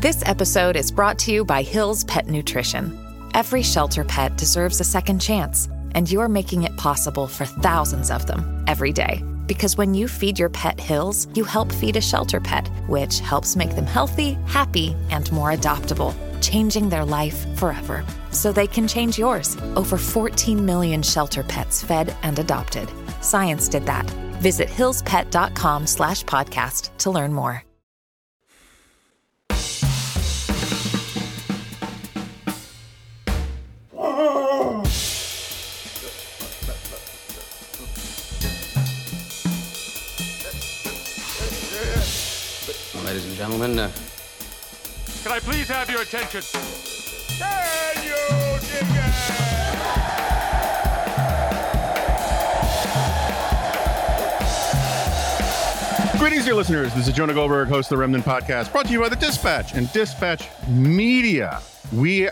This episode is brought to you by Hill's Pet Nutrition. Every shelter pet deserves a second chance, and you're making it possible for thousands of them every day. Because when you feed your pet Hill's, you help feed a shelter pet, which helps make them healthy, happy, and more adoptable, changing their life forever. So they can change yours. Over 14 million shelter pets fed and adopted. Science did that. Visit hillspet.com/podcast to learn more. Ladies and gentlemen, can I please have your attention? Can you dig it? Greetings, dear listeners. This is Jonah Goldberg, host of the Remnant Podcast, brought to you by The Dispatch and Dispatch Media. Quick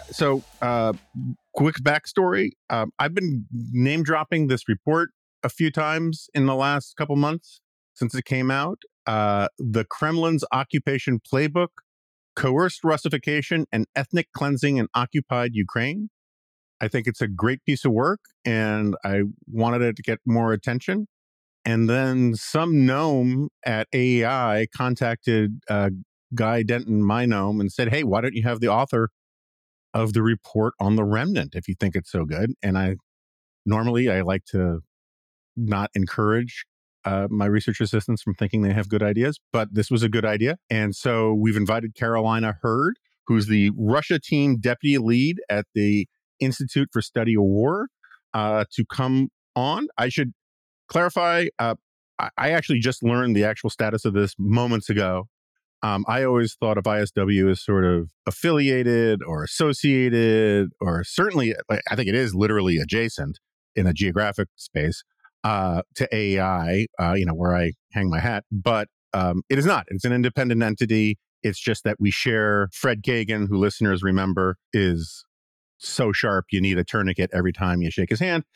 backstory. I've been name dropping this report a few times in the last couple months since it came out. The Kremlin's occupation playbook, coerced Russification and ethnic cleansing in occupied Ukraine. I think it's a great piece of work, and I wanted it to get more attention. And then some gnome at AEI contacted Guy Denton, my gnome, and said, hey, why don't you have the author of the report on the Remnant if you think it's so good? And I like to not encourage my research assistants from thinking they have good ideas, but this was a good idea. And so we've invited Carolina Hurd, who's the Russia team deputy lead at the Institute for Study of War, to come on. I should clarify, I actually just learned the actual status of this moments ago. I always thought of ISW as sort of affiliated or associated, or certainly, I think it is literally adjacent in a geographic space to AEI, where I hang my hat. But it is not. It's an independent entity. It's just that we share Fred Kagan, who listeners remember is so sharp you need a tourniquet every time you shake his hand.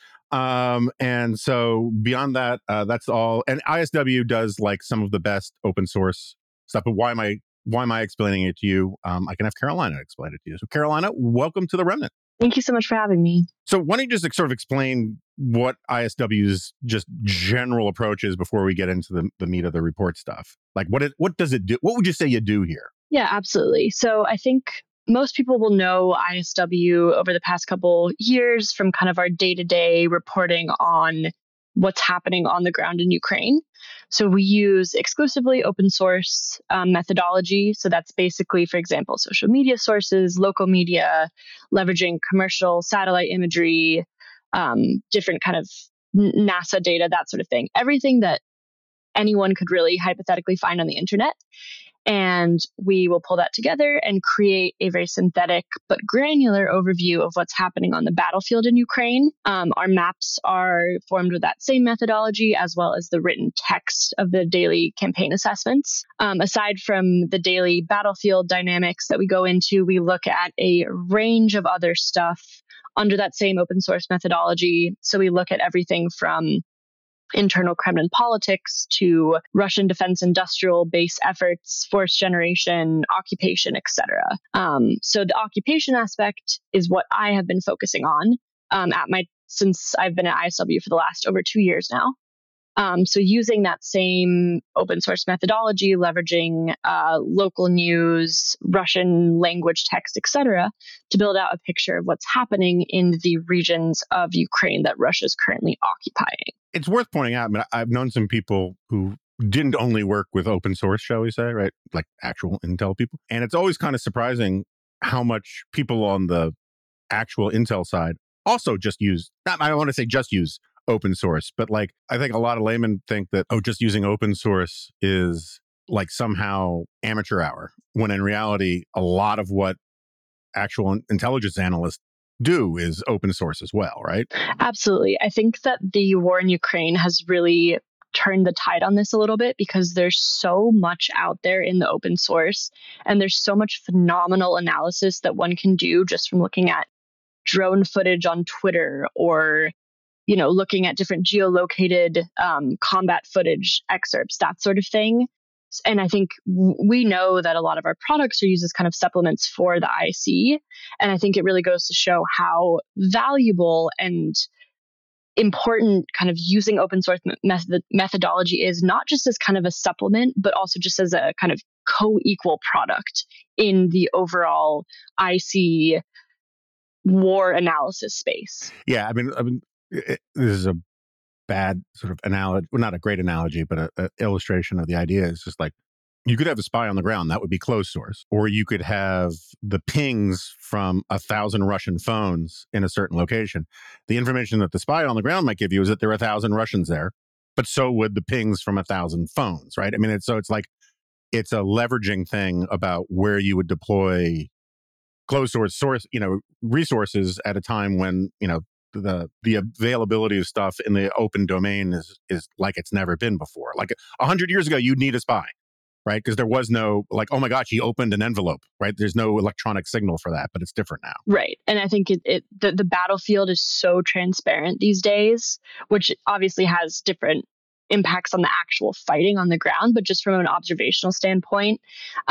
And so beyond that, that's all. And ISW does like some of the best open source stuff. But why am I explaining it to you? I can have Carolina explain it to you. So Carolina, welcome to the Remnant. Thank you so much for having me. So why don't you just sort of explain what ISW's just general approach is before we get into the meat of the report stuff? Like what does it do? What would you say you do here? Yeah, absolutely. So I think most people will know ISW over the past couple years from kind of our day-to-day reporting on what's happening on the ground in Ukraine. So we use exclusively open source methodology. So that's basically, for example, social media sources, local media, leveraging commercial satellite imagery, different kind of NASA data, that sort of thing. Everything that anyone could really hypothetically find on the internet. And we will pull that together and create a very synthetic but granular overview of what's happening on the battlefield in Ukraine. Our maps are formed with that same methodology, as well as the written text of the daily campaign assessments. Aside from the daily battlefield dynamics that we go into, we look at a range of other stuff under that same open source methodology. So we look at everything from internal Kremlin politics to Russian defense industrial base efforts, force generation, occupation, etc. So the occupation aspect is what I have been focusing on since I've been at ISW for the last over 2 years now. So using that same open source methodology, leveraging local news, Russian language text, etc., to build out a picture of what's happening in the regions of Ukraine that Russia is currently occupying. It's worth pointing out, I mean, I've known some people who didn't only work with open source, shall we say, right? Like actual Intel people. And it's always kind of surprising how much people on the actual Intel side also just use, I don't want to say just use open source, but like, I think a lot of laymen think that, just using open source is like somehow amateur hour, when in reality, a lot of what actual intelligence analysts do is open source as well, right? Absolutely. I think that the war in Ukraine has really turned the tide on this a little bit, because there's so much out there in the open source, and there's so much phenomenal analysis that one can do just from looking at drone footage on Twitter, or looking at different geolocated combat footage excerpts, that sort of thing. And I think we know that a lot of our products are used as kind of supplements for the IC. And I think it really goes to show how valuable and important kind of using open source methodology is, not just as kind of a supplement, but also just as a kind of co-equal product in the overall IC war analysis space. Yeah, I mean, this is a bad sort of analogy, well, not a great analogy, but an illustration of the idea. Is just like, you could have a spy on the ground, that would be closed source, or you could have the pings from 1,000 Russian phones in a certain location. The information that the spy on the ground might give you is that there are 1,000 Russians there, but so would the pings from 1,000 phones, right? I mean, it's like, it's a leveraging thing about where you would deploy closed source, resources at a time when, the availability of stuff in the open domain is like it's never been before. Like 100 years ago, you'd need a spy, right? Because there was no like, oh my gosh, he opened an envelope, right? There's no electronic signal for that, but it's different now. Right. And I think the battlefield is so transparent these days, which obviously has different impacts on the actual fighting on the ground, but just from an observational standpoint,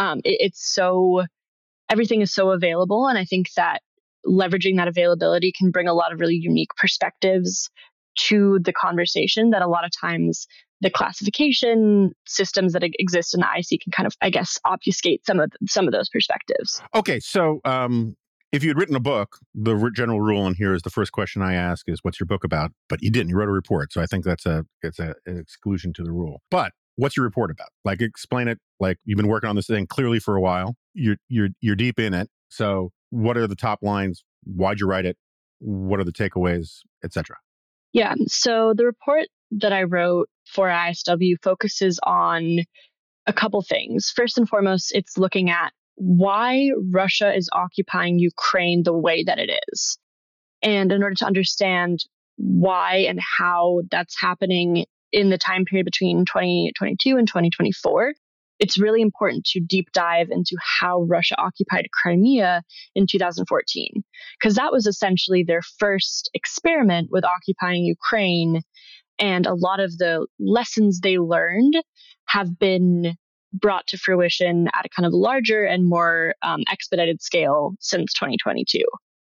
everything is so available. And I think that leveraging that availability can bring a lot of really unique perspectives to the conversation that a lot of times the classification systems that exist in the IC can kind of, I guess, obfuscate some of those perspectives. Okay, so if you had written a book, the general rule in here is the first question I ask is, "What's your book about?" But you didn't. You wrote a report, so I think it's an exclusion to the rule. But what's your report about? Like, explain it. Like, you've been working on this thing clearly for a while. You're deep in it. So, what are the top lines? Why'd you write it? What are the takeaways, etc.? Yeah. So the report that I wrote for ISW focuses on a couple things. First and foremost, it's looking at why Russia is occupying Ukraine the way that it is. And in order to understand why and how that's happening in the time period between 2022 and 2024, it's really important to deep dive into how Russia occupied Crimea in 2014, because that was essentially their first experiment with occupying Ukraine. And a lot of the lessons they learned have been brought to fruition at a kind of larger and more expedited scale since 2022.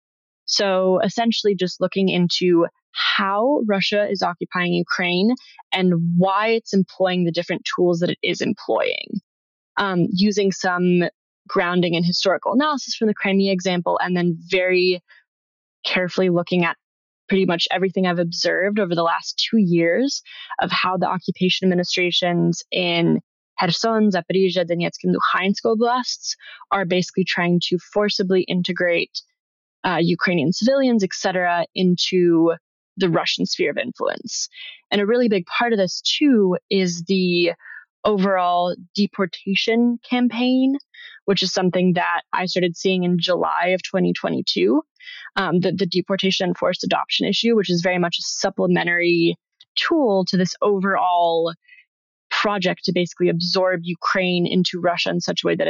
So essentially just looking into how Russia is occupying Ukraine and why it's employing the different tools that it is employing, using some grounding in historical analysis from the Crimea example, and then very carefully looking at pretty much everything I've observed over the last 2 years of how the occupation administrations in Kherson, Zaporizhia, Donetsk, and Luhansk oblasts are basically trying to forcibly integrate Ukrainian civilians, etc., into the Russian sphere of influence. And a really big part of this, too, is the overall deportation campaign, which is something that I started seeing in July of 2022. The deportation and forced adoption issue, which is very much a supplementary tool to this overall project to basically absorb Ukraine into Russia in such a way that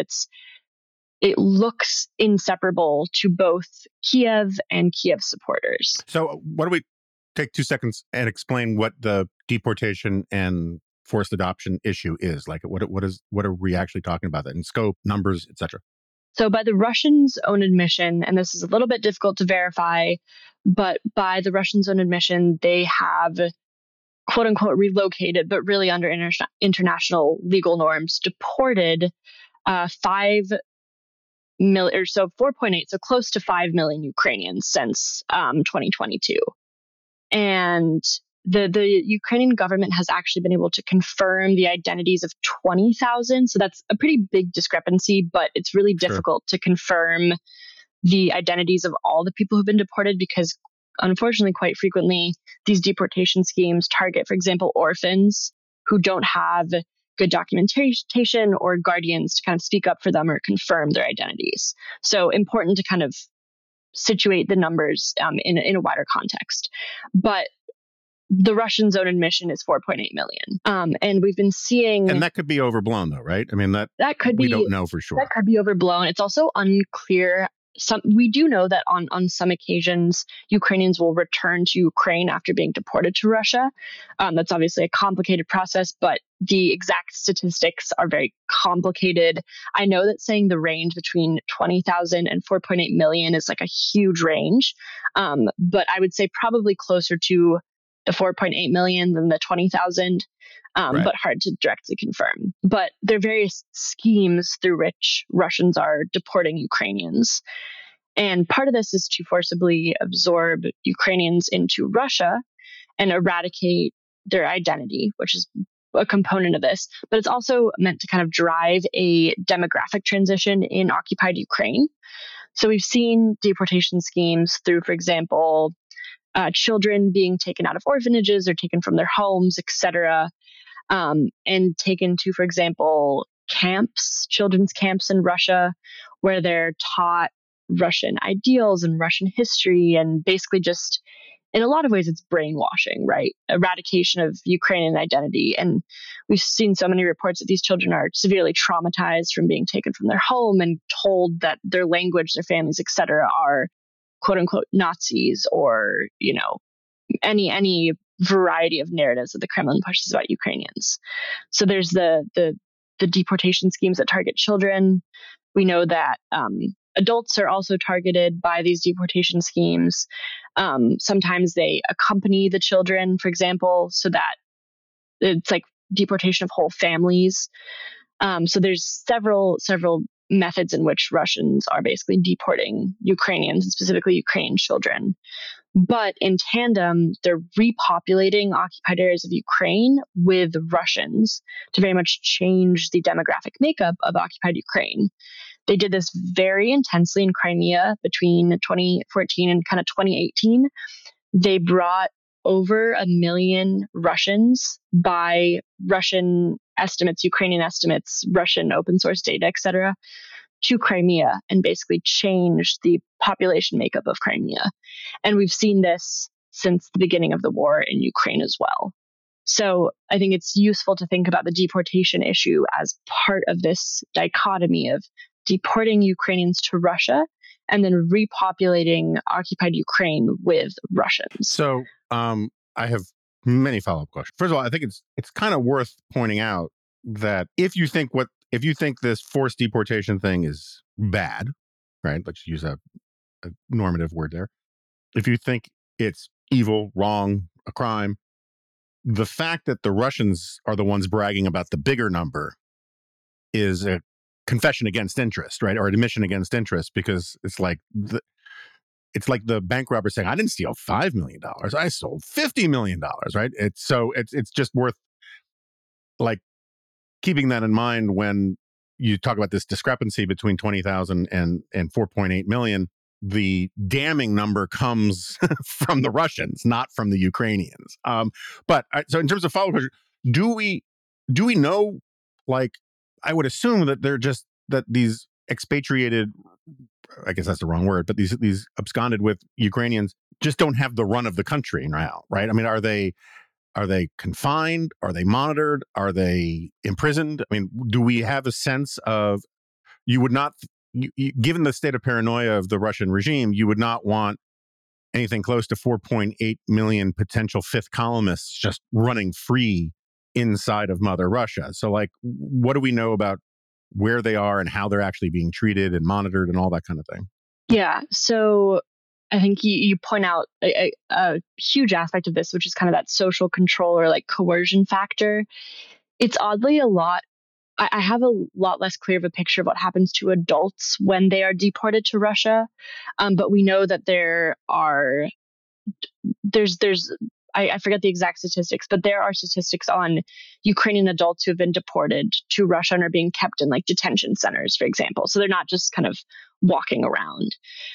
it looks inseparable to both Kiev and Kiev supporters. So why don't we take 2 seconds and explain what the deportation and forced adoption issue is? Like, what are we actually talking about? That in scope, numbers, etc. So by the Russians' own admission, and this is a little bit difficult to verify, but by the Russians' own admission, they have quote unquote relocated, but really under international legal norms, deported 5 million or so, 4.8, so close to 5 million Ukrainians since 2022. And the Ukrainian government has actually been able to confirm the identities of 20,000. So that's a pretty big discrepancy, but it's really difficult to confirm the identities of all the people who've been deported because, unfortunately, quite frequently, these deportation schemes target, for example, orphans who don't have good documentation or guardians to kind of speak up for them or confirm their identities. So important to kind of situate the numbers in a wider context. But the Russians' own admission is 4.8 million. And we've been seeing... And that could be overblown, though, right? I mean, that could be... We don't know for sure. That could be overblown. It's also unclear we do know that on some occasions, Ukrainians will return to Ukraine after being deported to Russia. That's obviously a complicated process, but the exact statistics are very complicated. I know that saying the range between 20,000 and 4.8 million is like a huge range, but I would say probably closer to the 4.8 million than the 20,000, Right. but hard to directly confirm. But there are various schemes through which Russians are deporting Ukrainians. And part of this is to forcibly absorb Ukrainians into Russia and eradicate their identity, which is a component of this. But it's also meant to kind of drive a demographic transition in occupied Ukraine. So we've seen deportation schemes through, for example, children being taken out of orphanages or taken from their homes, etc., and taken to, for example, camps, children's camps in Russia, where they're taught Russian ideals and Russian history, and basically just, in a lot of ways, it's brainwashing, right? Eradication of Ukrainian identity. And we've seen so many reports that these children are severely traumatized from being taken from their home and told that their language, their families, etc., are quote unquote Nazis, or, any variety of narratives that the Kremlin pushes about Ukrainians. So there's the deportation schemes that target children. We know that adults are also targeted by these deportation schemes. Sometimes they accompany the children, for example, so that it's like deportation of whole families. So there's several methods in which Russians are basically deporting Ukrainians, and specifically Ukrainian children. But in tandem, they're repopulating occupied areas of Ukraine with Russians to very much change the demographic makeup of occupied Ukraine. They did this very intensely in Crimea between 2014 and kind of 2018. They brought over 1 million Russians by Russian estimates, Ukrainian estimates, Russian open source data, etc., to Crimea, and basically changed the population makeup of Crimea. And we've seen this since the beginning of the war in Ukraine as well. So I think it's useful to think about the deportation issue as part of this dichotomy of deporting Ukrainians to Russia and then repopulating occupied Ukraine with Russians. So I have many follow-up questions. First of all, I think it's kind of worth pointing out that if you think this forced deportation thing is bad, right? Let's use a normative word there. If you think it's evil, wrong, a crime, the fact that the Russians are the ones bragging about the bigger number is a confession against interest, right? Or admission against interest, because it's like the bank robber saying, I didn't steal $5 million. I sold $50 million, right? It's just worth like keeping that in mind when you talk about this discrepancy between 20,000 and 4.8 million. The damning number comes from the Russians, not from the Ukrainians. So in terms of follow-up question, do we know, like, I would assume that that these expatriated, I guess that's the wrong word, but these absconded with Ukrainians just don't have the run of the country now, right? I mean, are they confined? Are they monitored? Are they imprisoned? I mean, do we have a sense of, given the state of paranoia of the Russian regime, you would not want anything close to 4.8 million potential fifth columnists just running free inside of Mother Russia. So, like, what do we know about where they are and how they're actually being treated and monitored and all that kind of thing? Yeah. So I think you point out a huge aspect of this, which is kind of that social control or like coercion factor. It's oddly a lot. I have a lot less clear of a picture of what happens to adults when they are deported to Russia. But we know that I forget the exact statistics, but there are statistics on Ukrainian adults who have been deported to Russia and are being kept in like detention centers, for example. So they're not just kind of walking around.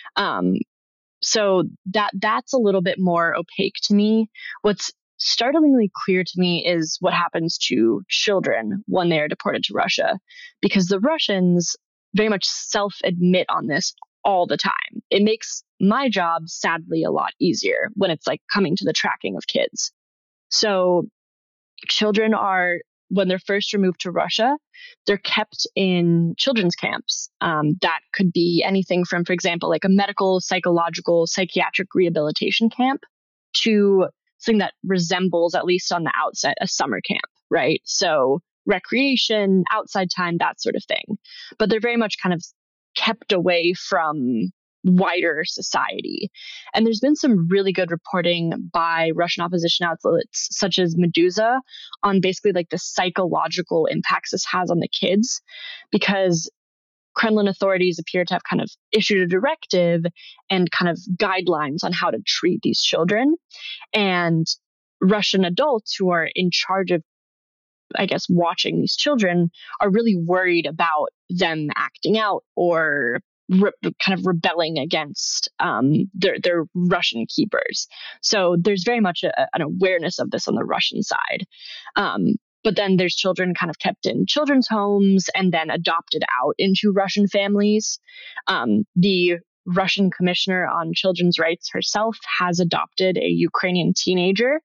So that's a little bit more opaque to me. What's startlingly clear to me is what happens to children when they are deported to Russia, because the Russians very much self-admit on this all the time. It makes my job sadly a lot easier when it's like coming to the tracking of kids. So children are when they're first removed to Russia, they're kept in children's camps. That could be anything from, for example, like a medical, psychological, psychiatric rehabilitation camp to something that resembles, at least on the outset, a summer camp, right? So recreation, outside time, that sort of thing. But they're very much kind of kept away from wider society. And there's been some really good reporting by Russian opposition outlets such as Meduza on basically like the psychological impacts this has on the kids, because Kremlin authorities appear to have kind of issued a directive and kind of guidelines on how to treat these children. And Russian adults who are in charge of, I guess, watching these children are really worried about them acting out or kind of rebelling against their Russian keepers. So there's very much an awareness of this on the Russian side. But then there's children kind of kept in children's homes and then adopted out into Russian families. The Russian Commissioner on Children's Rights herself has adopted a Ukrainian teenager.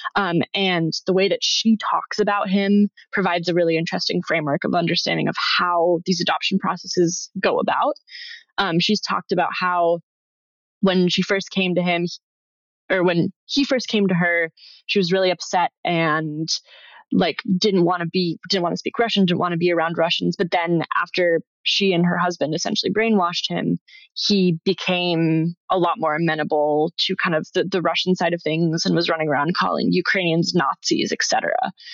And the way that she talks about him provides a really interesting framework of understanding of how these adoption processes go about. She's talked about how when she first came to him, or when he first came to her, she was really upset and like didn't want to speak Russian, didn't want to be around Russians. But then after she and her husband essentially brainwashed him, he became a lot more amenable to kind of the Russian side of things and was running around calling Ukrainians Nazis, etc.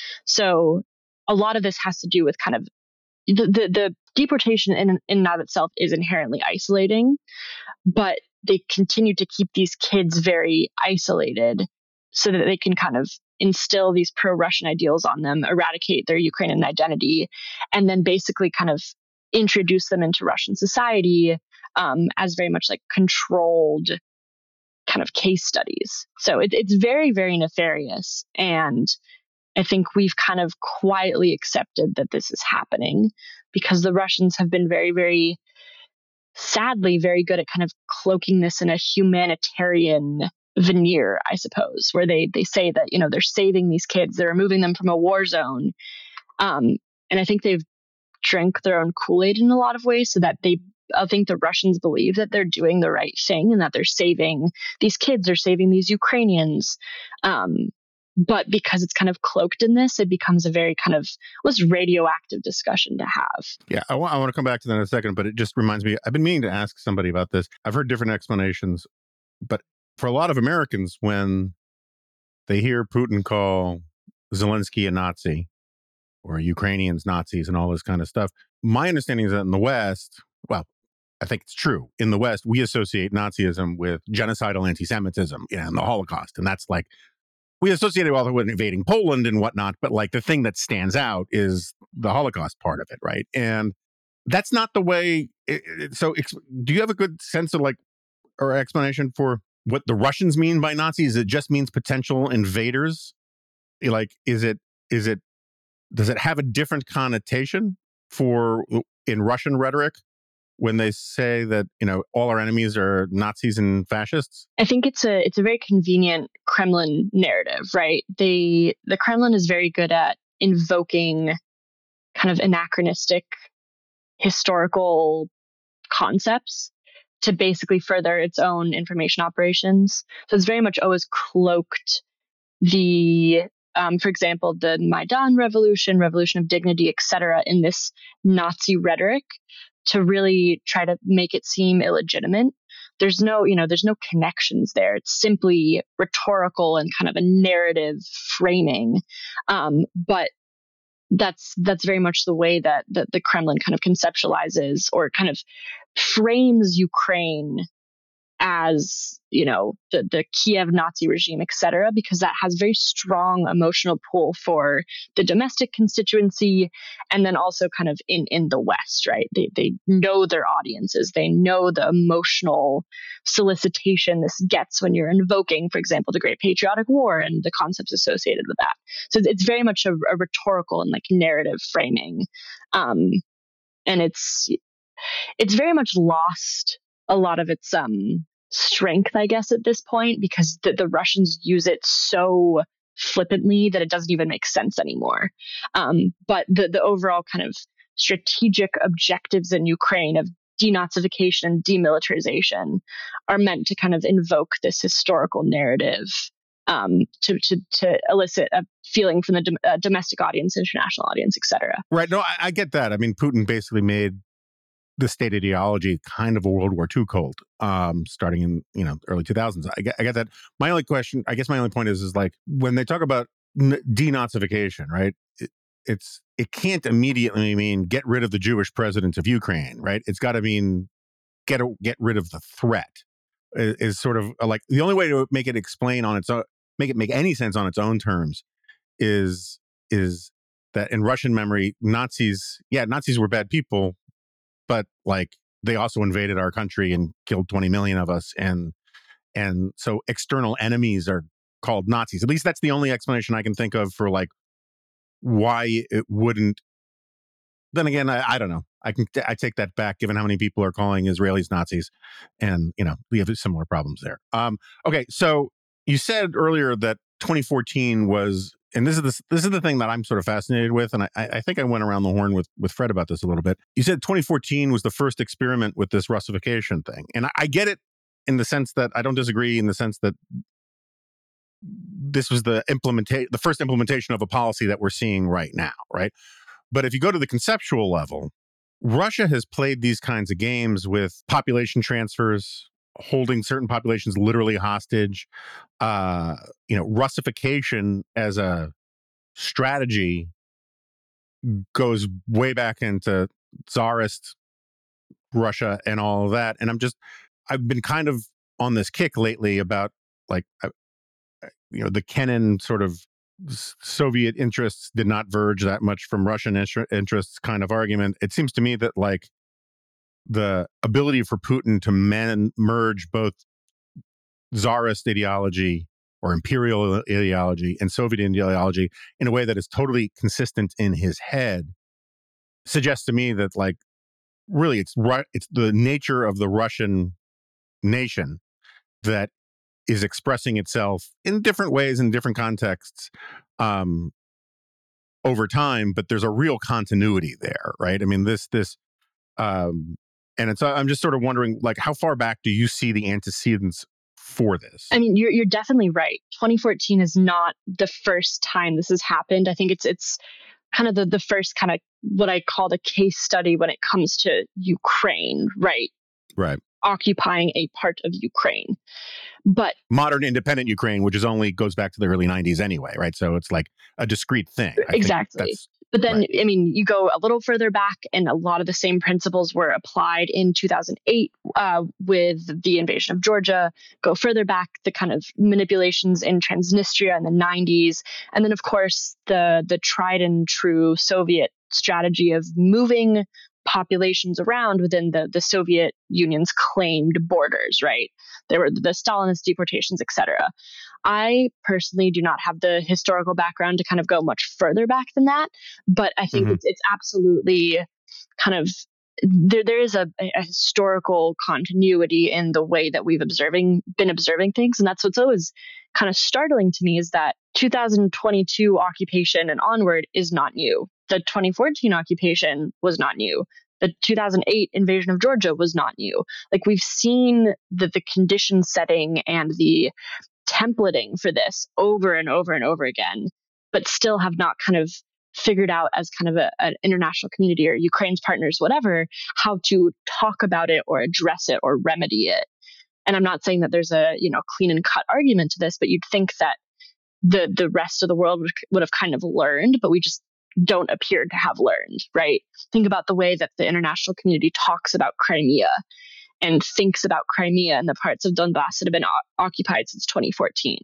So a lot of this has to do with kind of the deportation in and of itself is inherently isolating, but they continue to keep these kids very isolated so that they can kind of instill these pro-Russian ideals on them, eradicate their Ukrainian identity, and then basically kind of introduce them into Russian society as very much like controlled kind of case studies. So it's very, very nefarious. And I think we've kind of quietly accepted that this is happening because the Russians have been very, very, sadly, very good at kind of cloaking this in a humanitarian veneer, I suppose, where they say that, you know, they're saving these kids, they're removing them from a war zone. And I think they've drank their own Kool-Aid in a lot of ways so that I think the Russians believe that they're doing the right thing and that they're saving these kids, they're saving these Ukrainians. But because it's kind of cloaked in this, it becomes a very kind of almost radioactive discussion to have. Yeah, I want to come back to that in a second, but it just reminds me, I've been meaning to ask somebody about this. I've heard different explanations, but for a lot of Americans, when they hear Putin call Zelensky a Nazi or Ukrainians Nazis and all this kind of stuff, my understanding is that in the West, well, I think it's true. In the West, we associate Nazism with genocidal anti-Semitism and the Holocaust. And that's like, we associate it with invading Poland and whatnot, but like the thing that stands out is the Holocaust part of it, right? And that's not the way. So do you have a good sense of like, or explanation for what the Russians mean by Nazis? It just means potential invaders? Like, does it have a different connotation in Russian rhetoric when they say that, you know, all our enemies are Nazis and fascists? I think it's a very convenient Kremlin narrative, right? The Kremlin is very good at invoking kind of anachronistic historical concepts to basically further its own information operations. So it's very much always cloaked for example, the Maidan Revolution of Dignity, etc., in this Nazi rhetoric to really try to make it seem illegitimate. There's no connections there. It's simply rhetorical and kind of a narrative framing. But that's very much the way that the Kremlin kind of conceptualizes or kind of frames Ukraine as, you know, the Kiev Nazi regime, etc., because that has very strong emotional pull for the domestic constituency and then also kind of in the West, right? They know their audiences. They know the emotional solicitation this gets when you're invoking, for example, the Great Patriotic War and the concepts associated with that. So it's very much a rhetorical and like narrative framing. And it's very much lost a lot of its strength, I guess, at this point, because the Russians use it so flippantly that it doesn't even make sense anymore. But the overall kind of strategic objectives in Ukraine of denazification and demilitarization are meant to kind of invoke this historical narrative, to elicit a feeling from the domestic audience, international audience, etc. Right. No, I get that. I mean, Putin basically made the state ideology kind of a World War II cult, starting in, early 2000s. I get that. My only point is like, when they talk about denazification, right? It can't immediately mean get rid of the Jewish president of Ukraine, right? It's got to mean get rid of the threat. Is sort of like the only way to make it explain on its own, make any sense on its own terms, is that in Russian memory, Nazis were bad people, but like they also invaded our country and killed 20 million of us, and so external enemies are called Nazis. At least that's the only explanation I can think of for like why it wouldn't. Then again, I don't know. I take that back, given how many people are calling Israelis Nazis, and we have similar problems there. Okay, so you said earlier that 2014 was, and this is the thing that I'm sort of fascinated with, and I think I went around the horn with Fred about this a little bit. You said 2014 was the first experiment with this Russification thing, and I get it in the sense that I don't disagree in the sense that this was the first implementation of a policy that we're seeing right now, right? But if you go to the conceptual level, Russia has played these kinds of games with population transfers, holding certain populations literally hostage. Russification as a strategy goes way back into Tsarist Russia and all of that. And I've been kind of on this kick lately about like, the Kennan sort of Soviet interests did not verge that much from Russian interests kind of argument. It seems to me that like the ability for Putin to merge both Tsarist ideology or imperial ideology and Soviet ideology in a way that is totally consistent in his head suggests to me that like really it's the nature of the Russian nation that is expressing itself in different ways in different contexts over time, but there's a real continuity there, right? I mean, and I'm just sort of wondering, like, how far back do you see the antecedents for this? I mean, you're definitely right. 2014 is not the first time this has happened. I think it's kind of the first kind of what I call the case study when it comes to Ukraine, right? Right. Occupying a part of Ukraine. But modern independent Ukraine, which goes back to the early 90s anyway, right? So it's like a discrete thing. Exactly. But then, right. I mean, you go a little further back and a lot of the same principles were applied in 2008 with the invasion of Georgia. Go further back, the kind of manipulations in Transnistria in the 90s. And then, of course, the tried and true Soviet strategy of moving populations around within the Soviet Union's claimed borders, right? There were the Stalinist deportations, etc. I personally do not have the historical background to kind of go much further back than that, but I think it's absolutely kind of there is a historical continuity in the way that we've been observing things, and that's what's always kind of startling to me is that 2022 occupation and onward is not new. The 2014 occupation was not new. The 2008 invasion of Georgia was not new. Like we've seen the condition setting and the templating for this over and over and over again, but still have not kind of figured out as kind of an international community or Ukraine's partners, whatever, how to talk about it or address it or remedy it. And I'm not saying that there's a clean and cut argument to this, but you'd think that the rest of the world would have kind of learned, but we just don't appear to have learned, right? Think about the way that the international community talks about Crimea and thinks about Crimea and the parts of Donbass that have been occupied since 2014.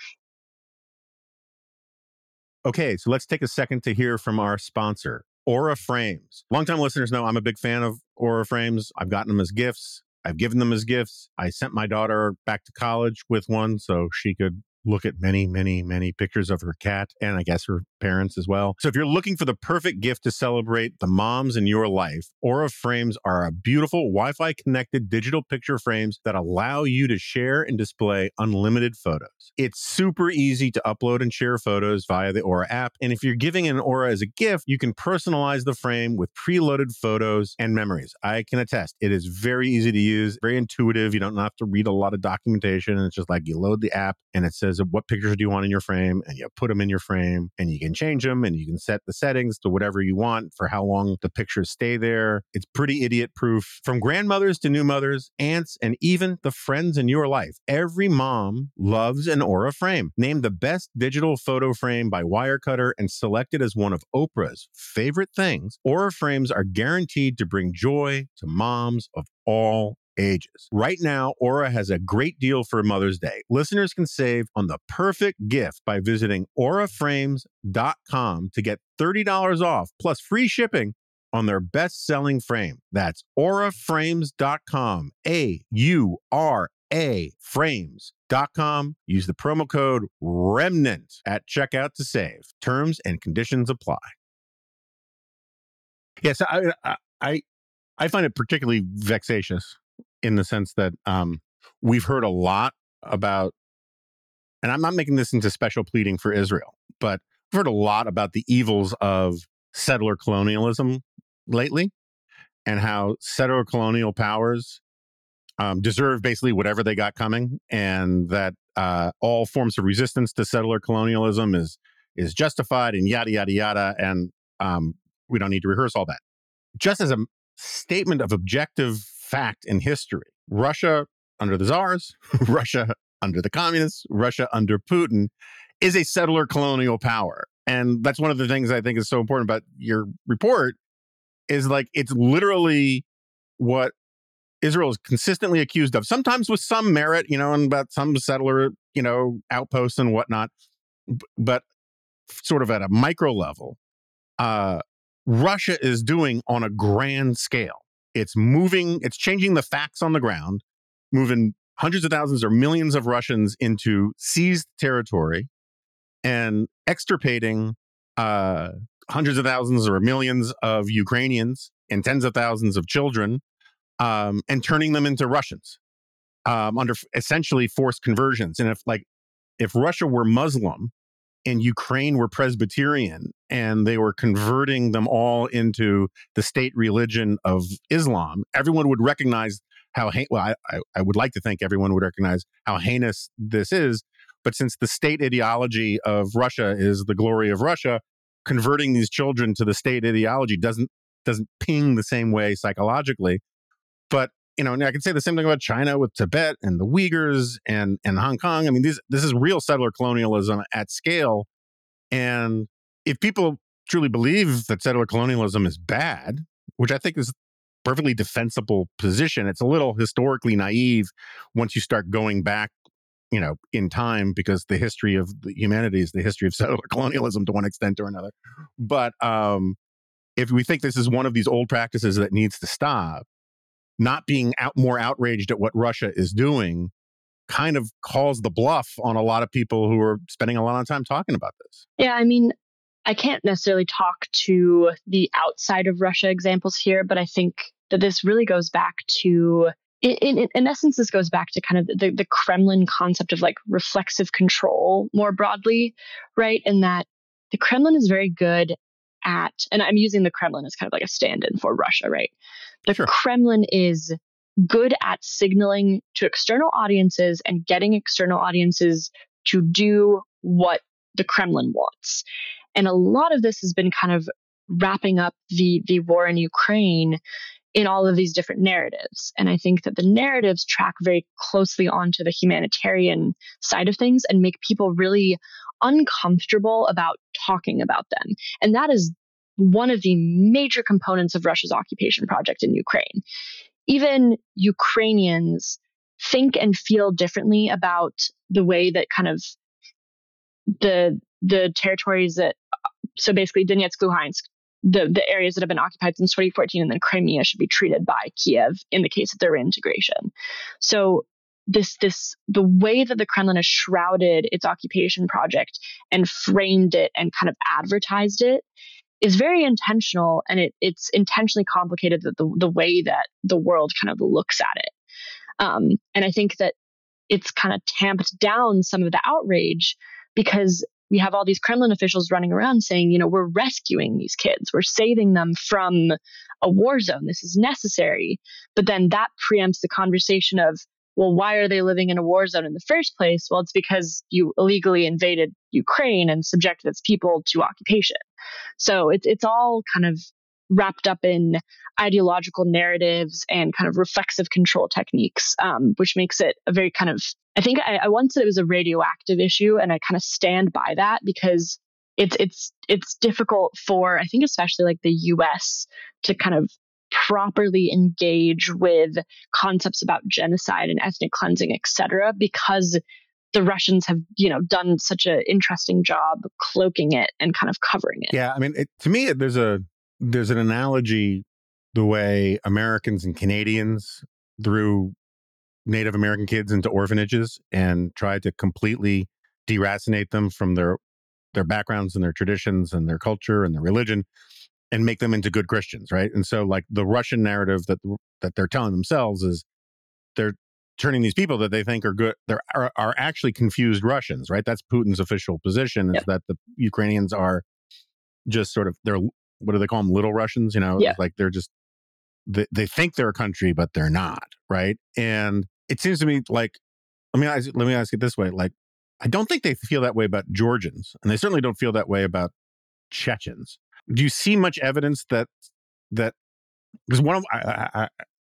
Okay, so let's take a second to hear from our sponsor, Aura Frames. Longtime listeners know I'm a big fan of Aura Frames. I've gotten them as gifts. I've given them as gifts. I sent my daughter back to college with one so she could look at many, many, many pictures of her cat and I guess her parents as well. So if you're looking for the perfect gift to celebrate the moms in your life, Aura frames are a beautiful Wi-Fi connected digital picture frames that allow you to share and display unlimited photos. It's super easy to upload and share photos via the Aura app. And if you're giving an Aura as a gift, you can personalize the frame with preloaded photos and memories. I can attest, it is very easy to use, very intuitive. You don't have to read a lot of documentation. It's just like you load the app and it says, what pictures do you want in your frame? And you put them in your frame and you can change them and you can set the settings to whatever you want for how long the pictures stay there. It's pretty idiot proof. From grandmothers to new mothers, aunts, and even the friends in your life, every mom loves an Aura frame. Named the best digital photo frame by Wirecutter and selected as one of Oprah's favorite things, Aura frames are guaranteed to bring joy to moms of all ages. Right now, Aura has a great deal for Mother's Day. Listeners can save on the perfect gift by visiting auraframes.com to get $30 off plus free shipping on their best-selling frame. That's auraframes.com, A-U-R-A frames.com. Use the promo code REMNANT at checkout to save. Terms and conditions apply. Yes, I find it particularly vexatious in the sense that we've heard a lot about, and I'm not making this into special pleading for Israel, but we've heard a lot about the evils of settler colonialism lately and how settler colonial powers deserve basically whatever they got coming, and that all forms of resistance to settler colonialism is justified and yada, yada, yada. And we don't need to rehearse all that. Just as a statement of objective fact in history, Russia under the Tsars, Russia under the communists, Russia under Putin is a settler colonial power. And that's one of the things I think is so important about your report is like, it's literally what Israel is consistently accused of, sometimes with some merit, and about some settler, outposts and whatnot. But sort of at a micro level, Russia is doing on a grand scale. It's changing the facts on the ground, moving hundreds of thousands or millions of Russians into seized territory and extirpating hundreds of thousands or millions of Ukrainians and tens of thousands of children, and turning them into Russians under essentially forced conversions. And if Russia were Muslim and Ukraine were Presbyterian and they were converting them all into the state religion of Islam, everyone would recognize I would like to think everyone would recognize how heinous this is. But since the state ideology of Russia is the glory of Russia, converting these children to the state ideology doesn't ping the same way psychologically. But and I can say the same thing about China with Tibet and the Uyghurs and Hong Kong. I mean, this is real settler colonialism at scale. And if people truly believe that settler colonialism is bad, which I think is a perfectly defensible position, it's a little historically naive once you start going back, in time, because the history of the humanities, the history of settler colonialism to one extent or another. But if we think this is one of these old practices that needs to stop, not being more outraged at what Russia is doing kind of calls the bluff on a lot of people who are spending a lot of time talking about this. Yeah, I mean, I can't necessarily talk to the outside of Russia examples here, but I think that this really goes back to, in essence, this goes back to kind of the Kremlin concept of like reflexive control more broadly, right? And that the Kremlin is very good at, and I'm using the Kremlin as kind of like a stand-in for Russia, right? The Sure. Kremlin is good at signaling to external audiences and getting external audiences to do what the Kremlin wants. And a lot of this has been kind of wrapping up the war in Ukraine in all of these different narratives. And I think that the narratives track very closely onto the humanitarian side of things and make people really uncomfortable about talking about them. And that is one of the major components of Russia's occupation project in Ukraine. Even Ukrainians think and feel differently about the way that kind of the territories that, so basically Donetsk, Luhansk, the areas that have been occupied since 2014, and then Crimea should be treated by Kiev in the case of their reintegration. So the way that the Kremlin has shrouded its occupation project and framed it and kind of advertised it is very intentional, and it's intentionally complicated the way that the world kind of looks at it. And I think that it's kind of tamped down some of the outrage because we have all these Kremlin officials running around saying, we're rescuing these kids, we're saving them from a war zone. This is necessary. But then that preempts the conversation of, well, why are they living in a war zone in the first place? Well, it's because you illegally invaded Ukraine and subjected its people to occupation. So it's all kind of wrapped up in ideological narratives and kind of reflexive control techniques, which makes it a very kind of, I think I once said it was a radioactive issue, and I kind of stand by that because it's difficult for, I think, especially like the US to kind of properly engage with concepts about genocide and ethnic cleansing, et cetera, because the Russians have, done such an interesting job cloaking it and kind of covering it. Yeah, I mean, to me, there's an analogy the way Americans and Canadians threw Native American kids into orphanages and tried to completely deracinate them from their backgrounds and their traditions and their culture and their religion and make them into good Christians, right? And so, like, the Russian narrative that they're telling themselves is they're turning these people that they think are good, are actually confused Russians, right? That's Putin's official position, is that the Ukrainians are just sort of, what do they call them? Little Russians, like they're just, they think they're a country, but they're not, right? And it seems to me like, let me ask it this way. Like, I don't think they feel that way about Georgians, and they certainly don't feel that way about Chechens. Do you see much evidence that because one of I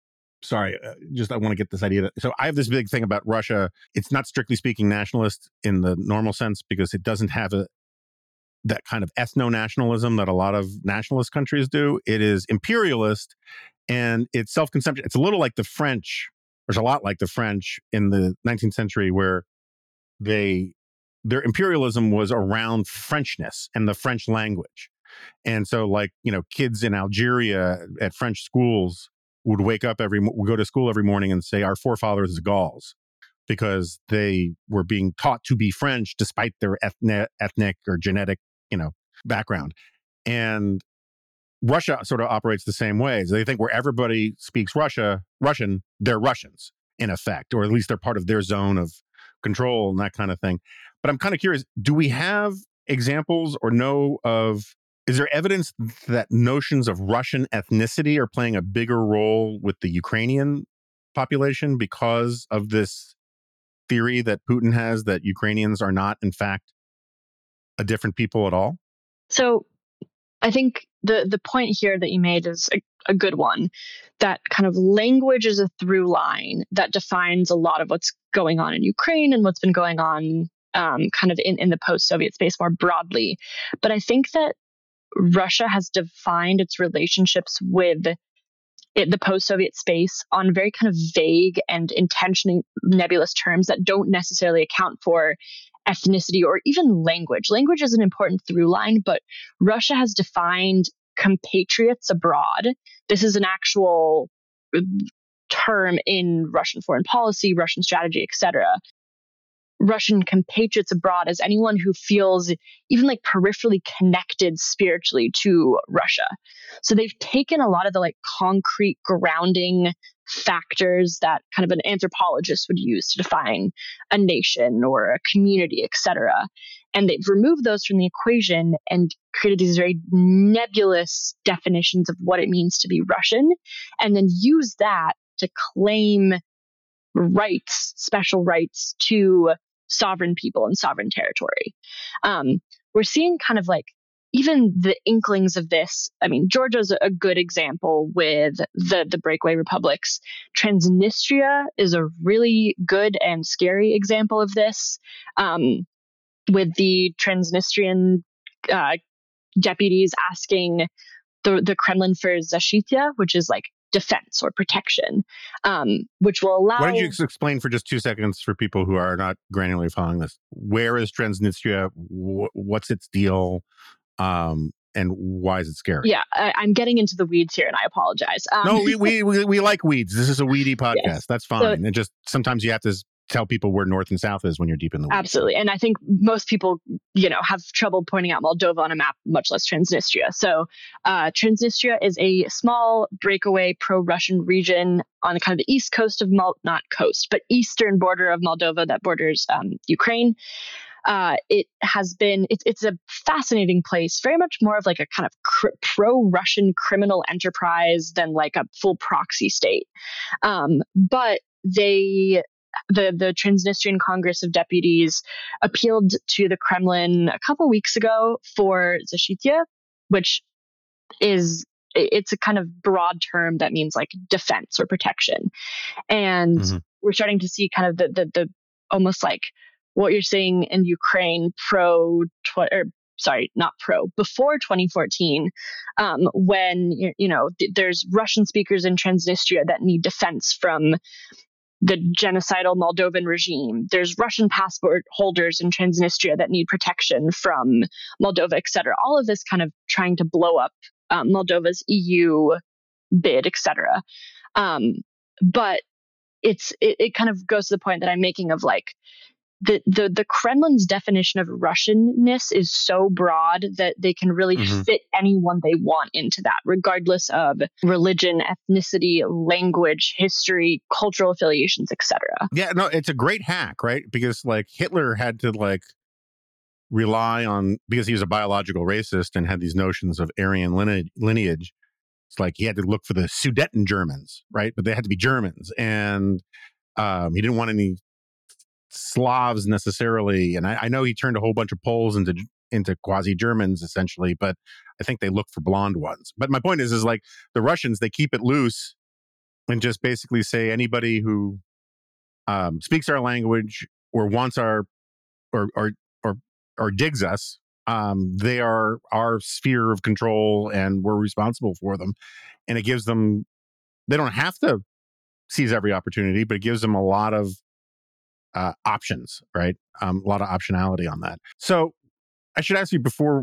want to get this idea. So I have this big thing about Russia. It's not strictly speaking nationalist in the normal sense because it doesn't have that kind of ethno-nationalism that a lot of nationalist countries do. It is imperialist and it's self-consumption. It's a little like the French. There's a lot like the French in the 19th century where their imperialism was around Frenchness and the French language. And so, like, kids in Algeria at French schools would go to school every morning and say, our forefathers the Gauls, because they were being taught to be French despite their ethnic or genetic, background. And Russia sort of operates the same way. So they think where everybody speaks Russian, they're Russians in effect, or at least they're part of their zone of control and that kind of thing. But I'm kind of curious, do we have examples or is there evidence that notions of Russian ethnicity are playing a bigger role with the Ukrainian population because of this theory that Putin has that Ukrainians are not, in fact, a different people at all? So I think the point here that you made is a good one, that kind of language is a through line that defines a lot of what's going on in Ukraine and what's been going on kind of in the post-Soviet space more broadly. But I think that Russia has defined its relationships with the post-Soviet space on very kind of vague and intentionally nebulous terms that don't necessarily account for ethnicity or even language. Language is an important through line, but Russia has defined compatriots abroad. This is an actual term in Russian foreign policy, Russian strategy, etc. Russian compatriots abroad as anyone who feels even like peripherally connected spiritually to Russia. So they've taken a lot of the like concrete grounding factors that kind of an anthropologist would use to define a nation or a community, etc. And they've removed those from the equation and created these very nebulous definitions of what it means to be Russian, and then use that to claim rights, special rights to sovereign people and sovereign territory. We're seeing kind of like even the inklings of this. I mean, Georgia's a good example with the breakaway republics. Transnistria is a really good and scary example of this, with the Transnistrian deputies asking the Kremlin for защита, which is like defense or protection, which will allow... Why don't you explain for just 2 seconds for people who are not granularly following this? Where is Transnistria? What's its deal? And and why is it scary? Yeah, I'm getting into the weeds here, and I apologize. No, we like weeds. This is a weedy podcast. Yes. That's fine. And just sometimes you have to tell people where north and south is when you're deep in the weeds. Absolutely. And I think most people, have trouble pointing out Moldova on a map, much less Transnistria. So Transnistria is a small breakaway pro-Russian region on the kind of the east coast of not coast, but eastern border of Moldova that borders Ukraine. It has been, it's a fascinating place, very much more of like a kind of pro-Russian criminal enterprise than like a full proxy state. But the Transnistrian Congress of Deputies appealed to the Kremlin a couple weeks ago for Защита, which it's a kind of broad term that means like defense or protection. And we're starting to see kind of the almost like what you're seeing in Ukraine before 2014, when, there's Russian speakers in Transnistria that need defense from the genocidal Moldovan regime. There's Russian passport holders in Transnistria that need protection from Moldova, et cetera. All of this kind of trying to blow up Moldova's EU bid, et cetera. But it kind of goes to the point that I'm making of like, the Kremlin's definition of Russianness is so broad that they can really fit anyone they want into that, regardless of religion, ethnicity, language, history, cultural affiliations, etc. Yeah, no, it's a great hack, right? Because like Hitler had to like rely on, because he was a biological racist and had these notions of Aryan lineage. It's like he had to look for the Sudeten Germans, right? But they had to be Germans, and he didn't want any Slavs necessarily, and I know he turned a whole bunch of Poles into quasi-Germans essentially, but I think they look for blonde ones. But my point is like the Russians, they keep it loose and just basically say anybody who speaks our language or wants our or digs us, they are our sphere of control and we're responsible for them. And it gives them, they don't have to seize every opportunity, but it gives them a lot of options, right? A lot of optionality on that. So I should ask you before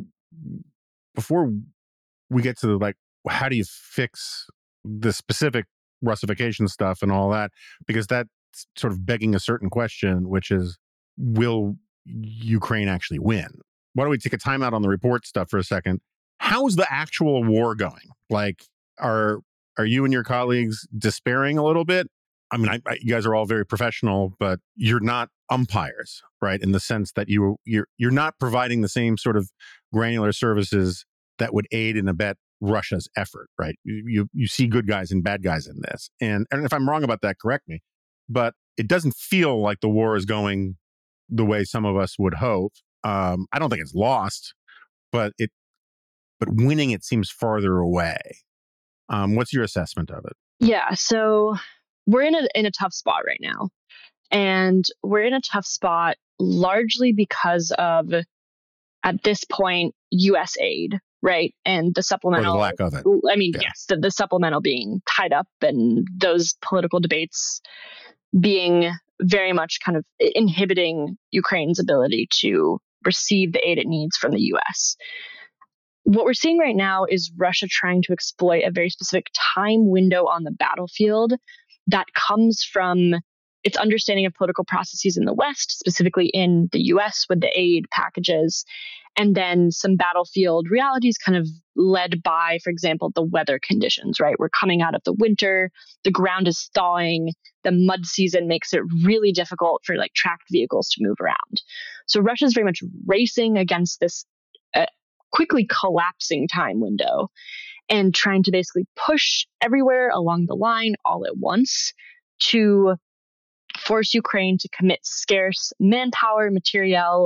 we get to like, how do you fix the specific Russification stuff and all that? Because that's sort of begging a certain question, which is, will Ukraine actually win? Why don't we take a time out on the report stuff for a second? How's the actual war going? Like, are you and your colleagues despairing a little bit? I mean, you guys are all very professional, but you're not umpires, right? In the sense that you're not providing the same sort of granular services that would aid and abet Russia's effort, right? You see good guys and bad guys in this, and if I'm wrong about that, correct me. But it doesn't feel like the war is going the way some of us would hope. I don't think it's lost, but winning it seems farther away. What's your assessment of it? Yeah, so we're in a tough spot right now. And we're in a tough spot largely because of, at this point, U.S. aid, right? And the supplemental. Or the lack of it. I mean, yes, the supplemental being tied up and those political debates being very much kind of inhibiting Ukraine's ability to receive the aid it needs from the U.S. What we're seeing right now is Russia trying to exploit a very specific time window on the battlefield that comes from its understanding of political processes in the West, specifically in the US with the aid packages, and then some battlefield realities kind of led by, for example, the weather conditions, right? We're coming out of the winter, the ground is thawing, the mud season makes it really difficult for like tracked vehicles to move around. So Russia's very much racing against this quickly collapsing time window and trying to basically push everywhere along the line all at once to force Ukraine to commit scarce manpower, materiel,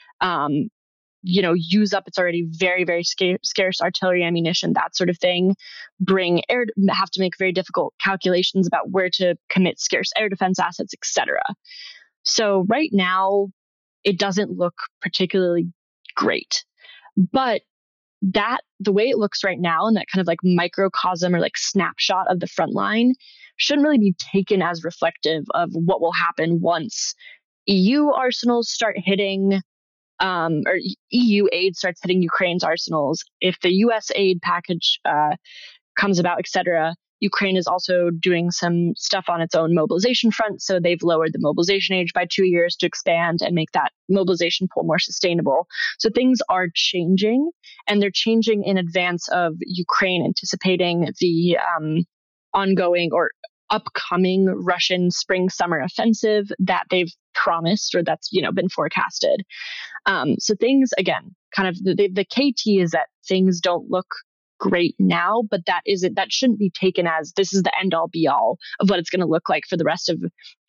use up its already very, very scarce artillery ammunition, that sort of thing, have to make very difficult calculations about where to commit scarce air defense assets, etc. So right now, it doesn't look particularly great. But the way it looks right now, and that kind of like microcosm or like snapshot of the front line, shouldn't really be taken as reflective of what will happen once EU arsenals start hitting or EU aid starts hitting Ukraine's arsenals, if the US aid package comes about, etc., Ukraine is also doing some stuff on its own mobilization front. So they've lowered the mobilization age by 2 years to expand and make that mobilization pool more sustainable. So things are changing, and they're changing in advance of Ukraine anticipating the ongoing or upcoming Russian spring-summer offensive that they've promised, or that's been forecasted. So things, again, kind of the KT is that things don't look great now, but that shouldn't be taken as this is the end all be all of what it's going to look like for the rest of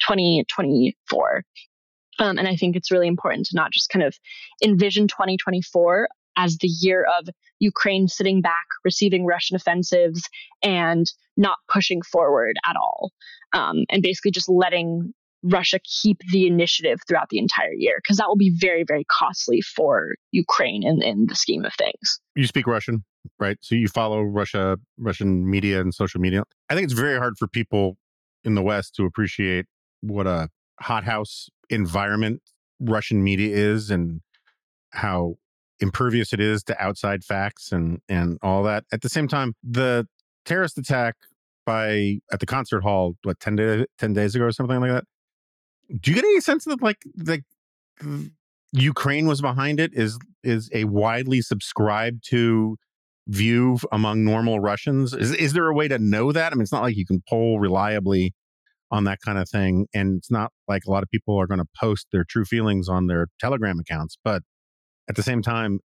2024. And I think it's really important to not just kind of envision 2024 as the year of Ukraine sitting back, receiving Russian offensives, and not pushing forward at all. And basically just letting Russia keep the initiative throughout the entire year, because that will be very, very costly for Ukraine in the scheme of things. You speak Russian, right? So you follow Russian media and social media. I think it's very hard for people in the West to appreciate what a hothouse environment Russian media is, and how impervious it is to outside facts and all that. At the same time, the terrorist attack at the concert hall, 10 days ago or something like that. Do you get any sense that like Ukraine was behind it? Is a widely subscribed to view among normal Russians? Is there a way to know that? I mean, it's not like you can poll reliably on that kind of thing, and it's not like a lot of people are going to post their true feelings on their Telegram accounts. But at the same time,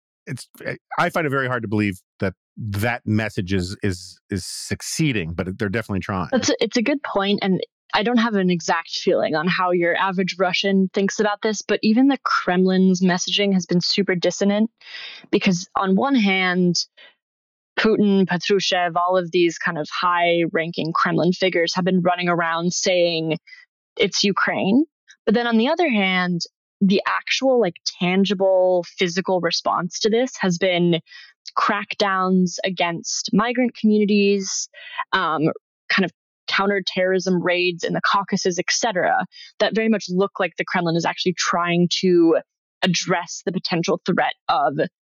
I find it very hard to believe that message is succeeding, but they're definitely trying. It's a good point, and I don't have an exact feeling on how your average Russian thinks about this, but even the Kremlin's messaging has been super dissonant, because on one hand, Putin, Patrushev, all of these kind of high-ranking Kremlin figures have been running around saying it's Ukraine. But then on the other hand, the actual tangible physical response to this has been crackdowns against migrant communities, kind of counterterrorism raids in the Caucasus, etc., that very much look like the Kremlin is actually trying to address the potential threat of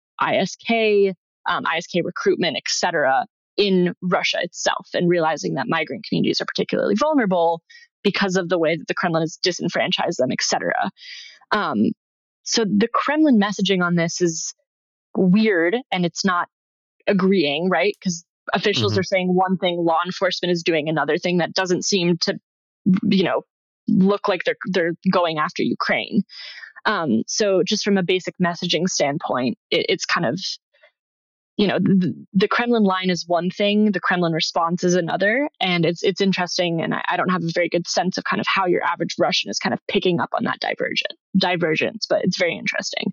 ISK recruitment, etc., in Russia itself, and realizing that migrant communities are particularly vulnerable because of the way that the Kremlin has disenfranchised them, etc. So the Kremlin messaging on this is weird, and it's not agreeing, right? Because officials are saying one thing, law enforcement is doing another thing that doesn't seem to, look like they're going after Ukraine. So just from a basic messaging standpoint, it's kind of, the Kremlin line is one thing, the Kremlin response is another, and it's interesting. And I don't have a very good sense of kind of how your average Russian is kind of picking up on that divergence, but it's very interesting.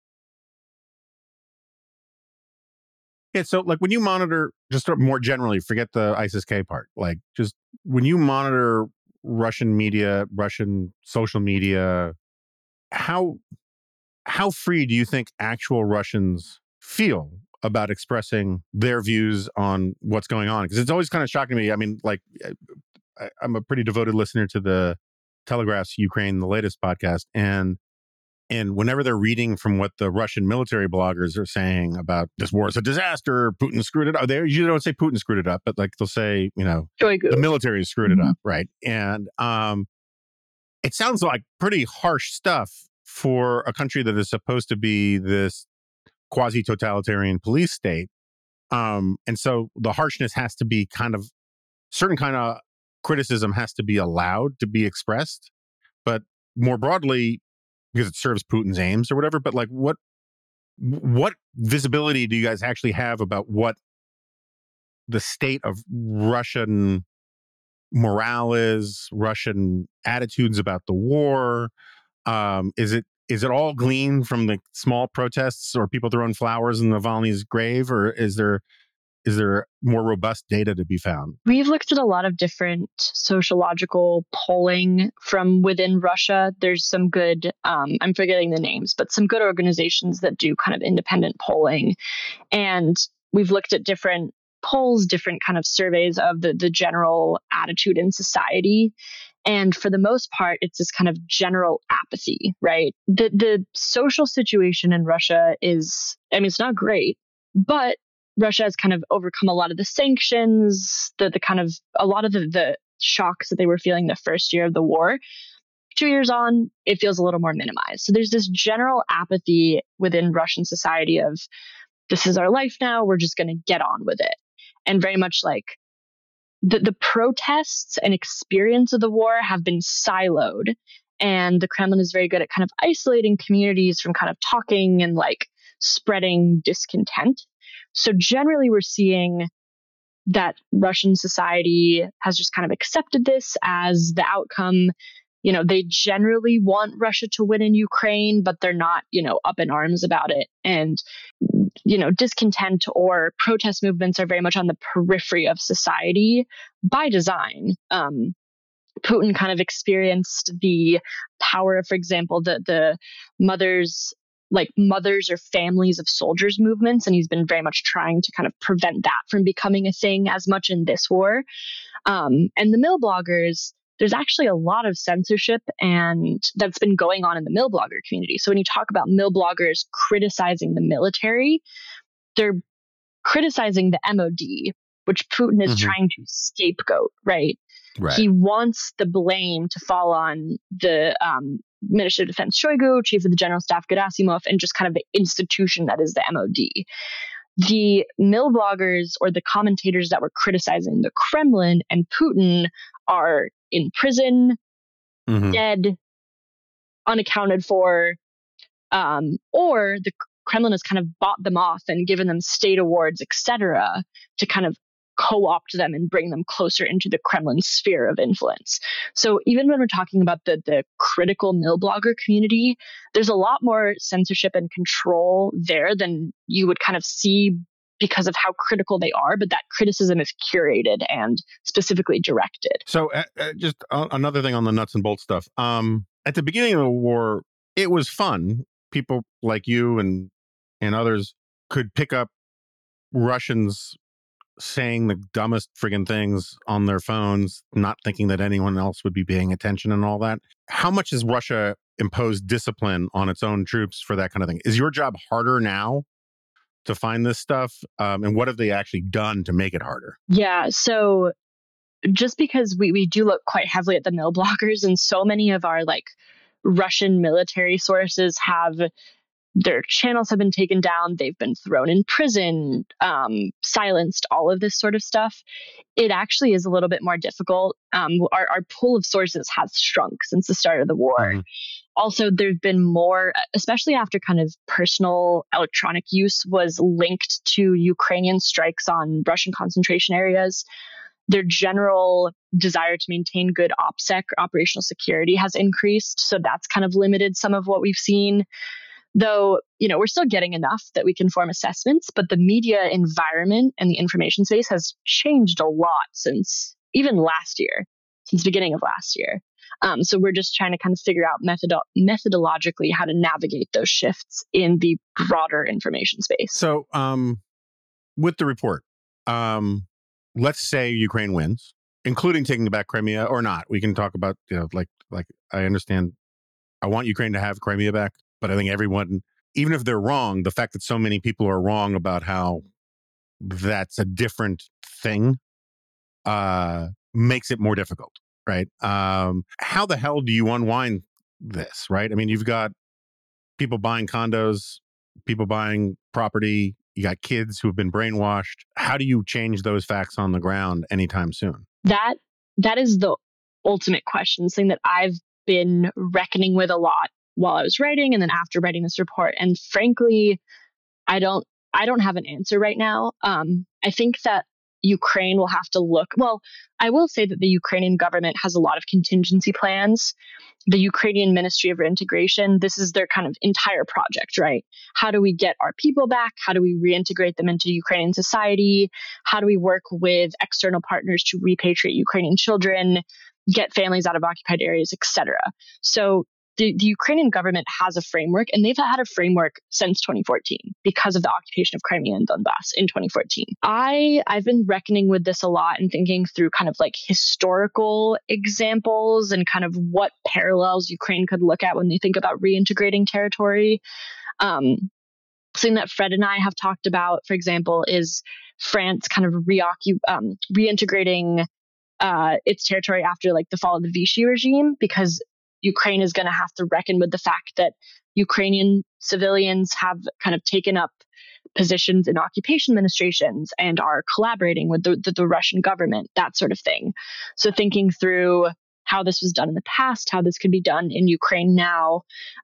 Yeah, so when you monitor, just more generally, forget the ISIS-K part, just when you monitor Russian media, Russian social media, how free do you think actual Russians feel about expressing their views on what's going on? Because it's always kind of shocking to me. I mean, I'm a pretty devoted listener to the Telegraph's Ukraine, the latest podcast, and whenever they're reading from what the Russian military bloggers are saying about this war is a disaster, Putin screwed it up. They usually don't say Putin screwed it up, but they'll say, the military screwed it up, right? And it sounds like pretty harsh stuff for a country that is supposed to be this quasi-totalitarian police state. And so the harshness has to be certain kind of criticism has to be allowed to be expressed, but more broadly, because it serves Putin's aims or whatever. But what visibility do you guys actually have about what the state of Russian morale is, Russian attitudes about the war? Is it all gleaned from the small protests or people throwing flowers in Navalny's grave, or is there more robust data to be found? We've looked at a lot of different sociological polling from within Russia. There's some good, I'm forgetting the names, but some good organizations that do kind of independent polling. And we've looked at different polls, different kind of surveys of the general attitude in society. And for the most part, it's this kind of general apathy, right? The social situation in Russia is, I mean, it's not great, but Russia has kind of overcome a lot of the sanctions, the kind of a lot of the shocks that they were feeling the first year of the war. 2 years on, it feels a little more minimized. So there's this general apathy within Russian society of, this is our life now, we're just going to get on with it. And very much like the protests and experience of the war have been siloed. And the Kremlin is very good at kind of isolating communities from kind of talking and like spreading discontent. So generally, we're seeing that Russian society has just kind of accepted this as the outcome. You know, they generally want Russia to win in Ukraine, but they're not, you know, up in arms about it. And, you know, discontent or protest movements are very much on the periphery of society by design. Putin kind of experienced the power of, for example, the mothers or families of soldiers movements. And he's been very much trying to kind of prevent that from becoming a thing as much in this war. And the mill bloggers, there's actually a lot of censorship and that's been going on in the mill blogger community. So when you talk about mill bloggers criticizing the military, they're criticizing the MOD, which Putin is trying to scapegoat, right? He wants the blame to fall on the Minister of Defense Shoigu, Chief of the General Staff Gerasimov, and just kind of the institution that is the MOD. The mill bloggers or the commentators that were criticizing the Kremlin and Putin are in prison, dead, unaccounted for, or the Kremlin has kind of bought them off and given them state awards, etc., to kind of co-opt them and bring them closer into the Kremlin sphere of influence. So even when we're talking about the critical mill blogger community, there's a lot more censorship and control there than you would kind of see because of how critical they are, but that criticism is curated and specifically directed. So just another thing on the nuts and bolts stuff. At the beginning of the war, it was fun. People like you and others could pick up Russians saying the dumbest friggin' things on their phones, not thinking that anyone else would be paying attention and all that. How much has Russia imposed discipline on its own troops for that kind of thing? Is your job harder now to find this stuff? And what have they actually done to make it harder? Yeah, so just because we do look quite heavily at the mill bloggers, and so many of our like Russian military sources have their channels have been taken down, they've been thrown in prison, silenced, all of this sort of stuff. It actually is a little bit more difficult. Our pool of sources has shrunk since the start of the war. Also, there's been more, especially after kind of personal electronic use was linked to Ukrainian strikes on Russian concentration areas. Their general desire to maintain good OPSEC, operational security, has increased. So that's kind of limited some of what we've seen. Though, you know, we're still getting enough that we can form assessments, but the media environment and the information space has changed a lot since even last year, since the beginning of last year. So we're just trying to kind of figure out methodologically how to navigate those shifts in the broader information space. So with the report, let's say Ukraine wins, including taking back Crimea or not. We can talk about, you know, like I understand, I want Ukraine to have Crimea back. But I think everyone, even if they're wrong, the fact that so many people are wrong about how that's a different thing makes it more difficult, right? How the hell do you unwind this, right? I mean, you've got people buying condos, people buying property, you got kids who have been brainwashed. How do you change those facts on the ground anytime soon? That is the ultimate question, something that I've been reckoning with a lot while I was writing and then after writing this report. And frankly, I don't have an answer right now. I think that Ukraine will have to look, well, I will say that the Ukrainian government has a lot of contingency plans. The Ukrainian Ministry of Reintegration, this is their kind of entire project, right? How do we get our people back? How do we reintegrate them into Ukrainian society? How do we work with external partners to repatriate Ukrainian children, get families out of occupied areas, etc.? So the Ukrainian government has a framework, and they've had a framework since 2014 because of the occupation of Crimea and Donbass in 2014. I've been reckoning with this a lot and thinking through kind of like historical examples and kind of what parallels Ukraine could look at when they think about reintegrating territory. Something that Fred and I have talked about, for example, is France kind of reintegrating its territory after like the fall of the Vichy regime, because Ukraine is going to have to reckon with the fact that Ukrainian civilians have kind of taken up positions in occupation administrations and are collaborating with the Russian government, that sort of thing. So thinking through how this was done in the past, how this could be done in Ukraine now,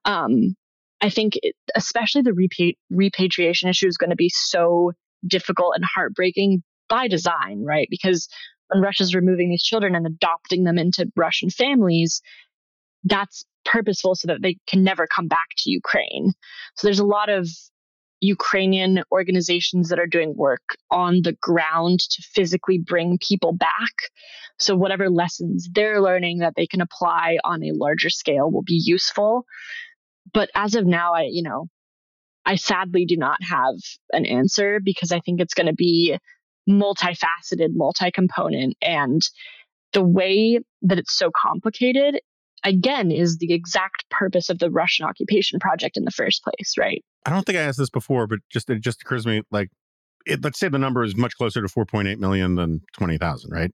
I think especially the repatriation issue is going to be so difficult and heartbreaking by design, right? Because when Russia's removing these children and adopting them into Russian families, that's purposeful so that they can never come back to Ukraine. So there's a lot of Ukrainian organizations that are doing work on the ground to physically bring people back. So whatever lessons they're learning that they can apply on a larger scale will be useful. But as of now, I sadly do not have an answer, because I think it's going to be multifaceted, multi-component, and the way that it's so complicated, again, is the exact purpose of the Russian occupation project in the first place, right? I don't think I asked this before, but it just occurs to me, like, let's say the number is much closer to 4.8 million than 20,000, right?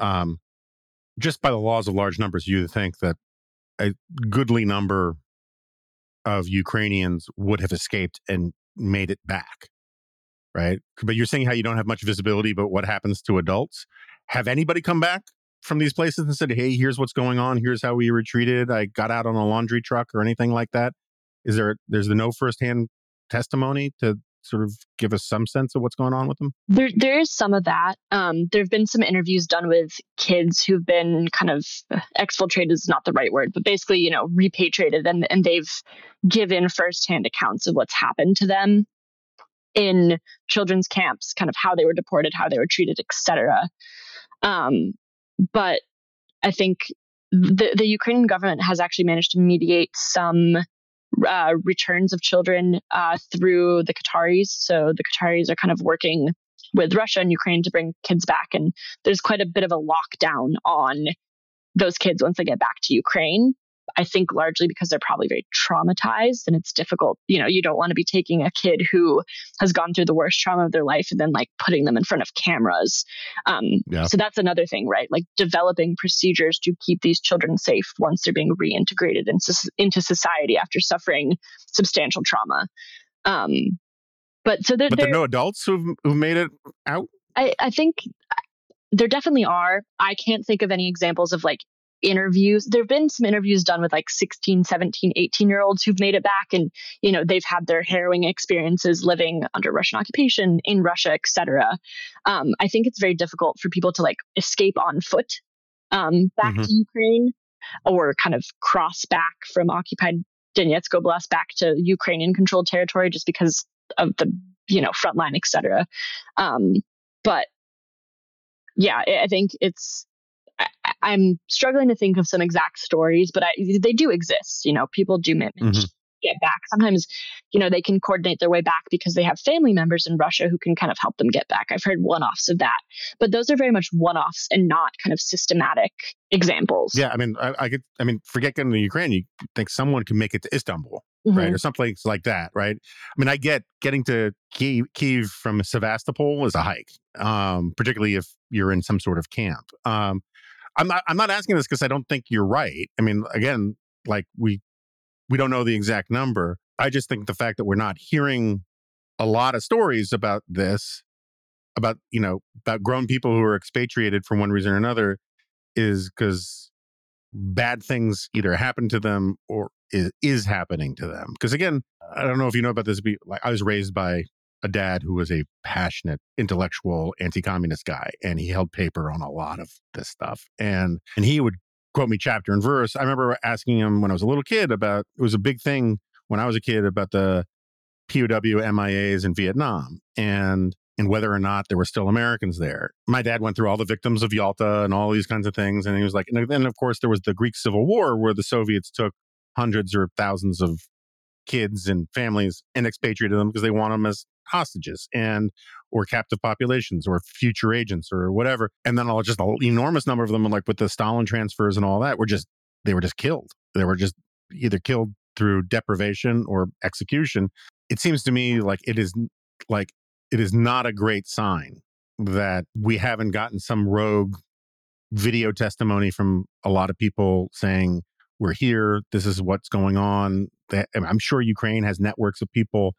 Just by the laws of large numbers, you would think that a goodly number of Ukrainians would have escaped and made it back, right? But you're saying how you don't have much visibility about what happens to adults. Have anybody come back from these places and said, hey, here's what's going on, here's how we retreated, I got out on a laundry truck or anything like that? There's no firsthand testimony to sort of give us some sense of what's going on with them? There is some of that. There have been some interviews done with kids who've been kind of exfiltrated is not the right word, but basically, repatriated, and they've given firsthand accounts of what's happened to them in children's camps, kind of how they were deported, how they were treated, etc. But I think the Ukrainian government has actually managed to mediate some returns of children through the Qataris. So the Qataris are kind of working with Russia and Ukraine to bring kids back. And there's quite a bit of a lockdown on those kids once they get back to Ukraine. I think largely because they're probably very traumatized, and it's difficult. You don't want to be taking a kid who has gone through the worst trauma of their life and then like putting them in front of cameras. So that's another thing, right? Like developing procedures to keep these children safe once they're being reintegrated into society after suffering substantial trauma. But there are no adults who've made it out? I think there definitely are. I can't think of any examples of like interviews. There have been some interviews done with like 16, 17, 18-year-olds who've made it back, and they've had their harrowing experiences living under Russian occupation in Russia, etc. I think it's very difficult for people to like escape on foot back to Ukraine, or kind of cross back from occupied Donetsk Oblast back to Ukrainian controlled territory just because of the front line, etc. But yeah, I think I'm struggling to think of some exact stories, but they do exist. People do manage to get back. Sometimes, they can coordinate their way back because they have family members in Russia who can kind of help them get back. I've heard one-offs of that, but those are very much one-offs and not kind of systematic examples. Yeah, I mean, forget getting to Ukraine. You think someone can make it to Istanbul, right, or something like that, right? I mean, I get getting to Kyiv from Sevastopol is a hike, particularly if you're in some sort of camp. I'm not asking this because I don't think you're right. I mean, again, like we don't know the exact number. I just think the fact that we're not hearing a lot of stories about this, about grown people who are expatriated for one reason or another, is because bad things either happen to them or is happening to them. Because again, I don't know if you know about this, but like I was raised by a dad who was a passionate, intellectual, anti-communist guy, and he held paper on a lot of this stuff. And he would quote me chapter and verse. I remember asking him when I was a little kid it was a big thing when I was a kid about the POW MIAs in Vietnam and whether or not there were still Americans there. My dad went through all the victims of Yalta and all these kinds of things. And he was like, and then of course there was the Greek Civil War where the Soviets took hundreds or thousands of kids and families and expatriated them because they want them as hostages or captive populations or future agents or whatever. And then just an enormous number of them, like with the Stalin transfers and all that, they were just killed. They were just either killed through deprivation or execution. It seems to me like it is not a great sign that we haven't gotten some rogue video testimony from a lot of people saying, we're here, this is what's going on. I'm sure Ukraine has networks of people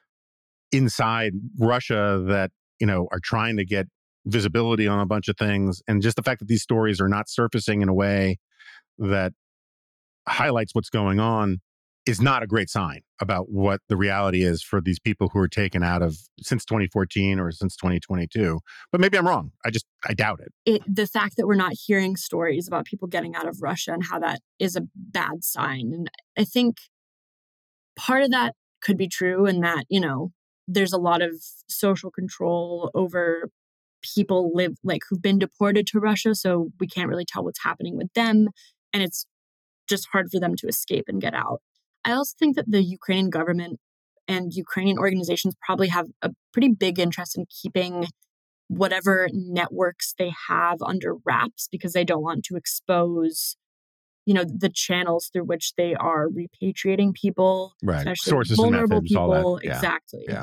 inside Russia that, are trying to get visibility on a bunch of things. And just the fact that these stories are not surfacing in a way that highlights what's going on is not a great sign about what the reality is for these people who are taken out of since 2014 or since 2022. But maybe I'm wrong. I doubt it. The fact that we're not hearing stories about people getting out of Russia and how that is a bad sign. And I think part of that could be true in that, there's a lot of social control over people who've been deported to Russia. So we can't really tell what's happening with them. And it's just hard for them to escape and get out. I also think that the Ukrainian government and Ukrainian organizations probably have a pretty big interest in keeping whatever networks they have under wraps because they don't want to expose, the channels through which they are repatriating people, right? Especially Sources vulnerable and methods, people. all that. Yeah. Exactly. Yeah.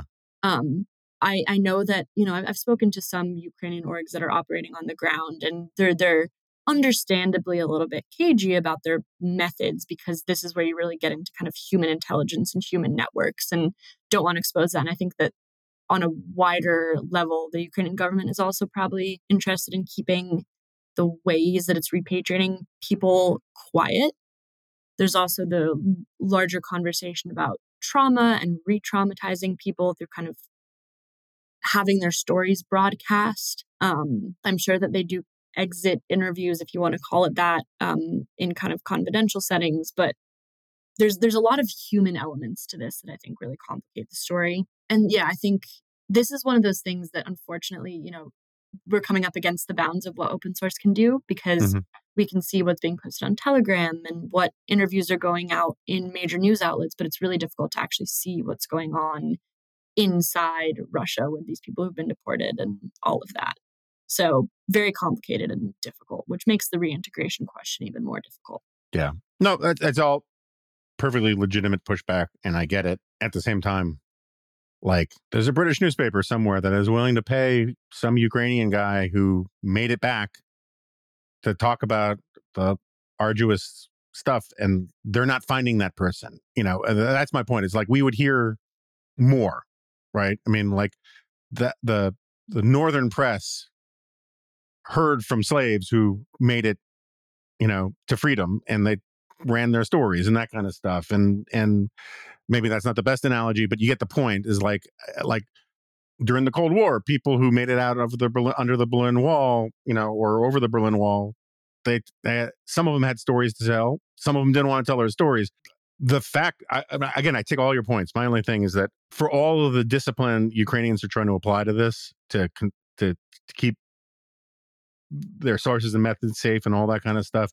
I know that, I've spoken to some Ukrainian orgs that are operating on the ground, and they're understandably a little bit cagey about their methods because this is where you really get into kind of human intelligence and human networks and don't want to expose that. And I think that on a wider level, the Ukrainian government is also probably interested in keeping the ways that it's repatriating people quiet. There's also the larger conversation about trauma and re-traumatizing people through kind of having their stories broadcast. I'm sure that they do exit interviews, if you want to call it that, in kind of confidential settings. But there's a lot of human elements to this that I think really complicate the story. And yeah, I think this is one of those things that unfortunately, we're coming up against the bounds of what open source can do because we can see what's being posted on Telegram and what interviews are going out in major news outlets, but it's really difficult to actually see what's going on inside Russia with these people who've been deported and all of that. So very complicated and difficult, which makes the reintegration question even more difficult. Yeah. No, that's all perfectly legitimate pushback, and I get it. At the same time, there's a British newspaper somewhere that is willing to pay some Ukrainian guy who made it back to talk about the arduous stuff, and they're not finding that person. That's my point. It's we would hear more, right? I mean, the northern press heard from slaves who made it, to freedom, and they ran their stories and that kind of stuff. And maybe that's not the best analogy, but you get the point. Is like during the Cold War, people who made it out of under the Berlin Wall, or over the Berlin Wall, they some of them had stories to tell. Some of them didn't want to tell their stories. The fact, I take all your points. My only thing is that for all of the discipline Ukrainians are trying to apply to this to keep their sources and methods safe and all that kind of stuff,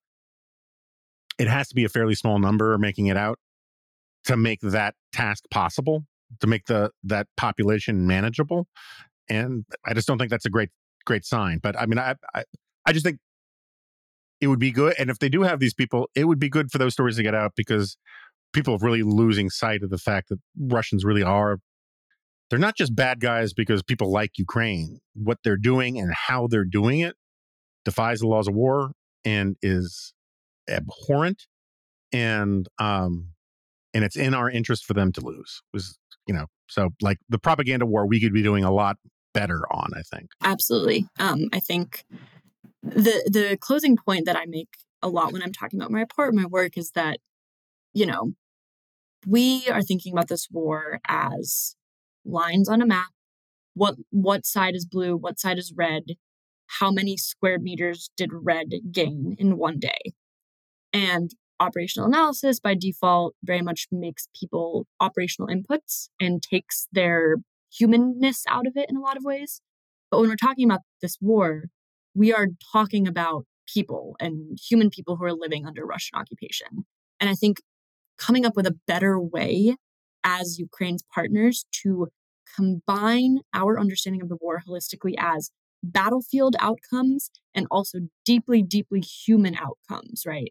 it has to be a fairly small number making it out to make that task possible, to make that population manageable. And I just don't think that's a great sign. But I mean, I just think it would be good. And if they do have these people, it would be good for those stories to get out, because people are really losing sight of the fact that Russians really they're not just bad guys because people like Ukraine. What they're doing and how they're doing it defies the laws of war and is abhorrent, and it's in our interest for them to lose. So the propaganda war we could be doing a lot better on, I think. Absolutely. I think the closing point that I make a lot when I'm talking about my report, my work, is that, we are thinking about this war as lines on a map. What side is blue? What side is red? How many square meters did red gain in one day? And operational analysis by default very much makes people operational inputs and takes their humanness out of it in a lot of ways. But when we're talking about this war, we are talking about people and human people who are living under Russian occupation. And I think coming up with a better way as Ukraine's partners to combine our understanding of the war holistically as battlefield outcomes and also deeply, deeply human outcomes, right?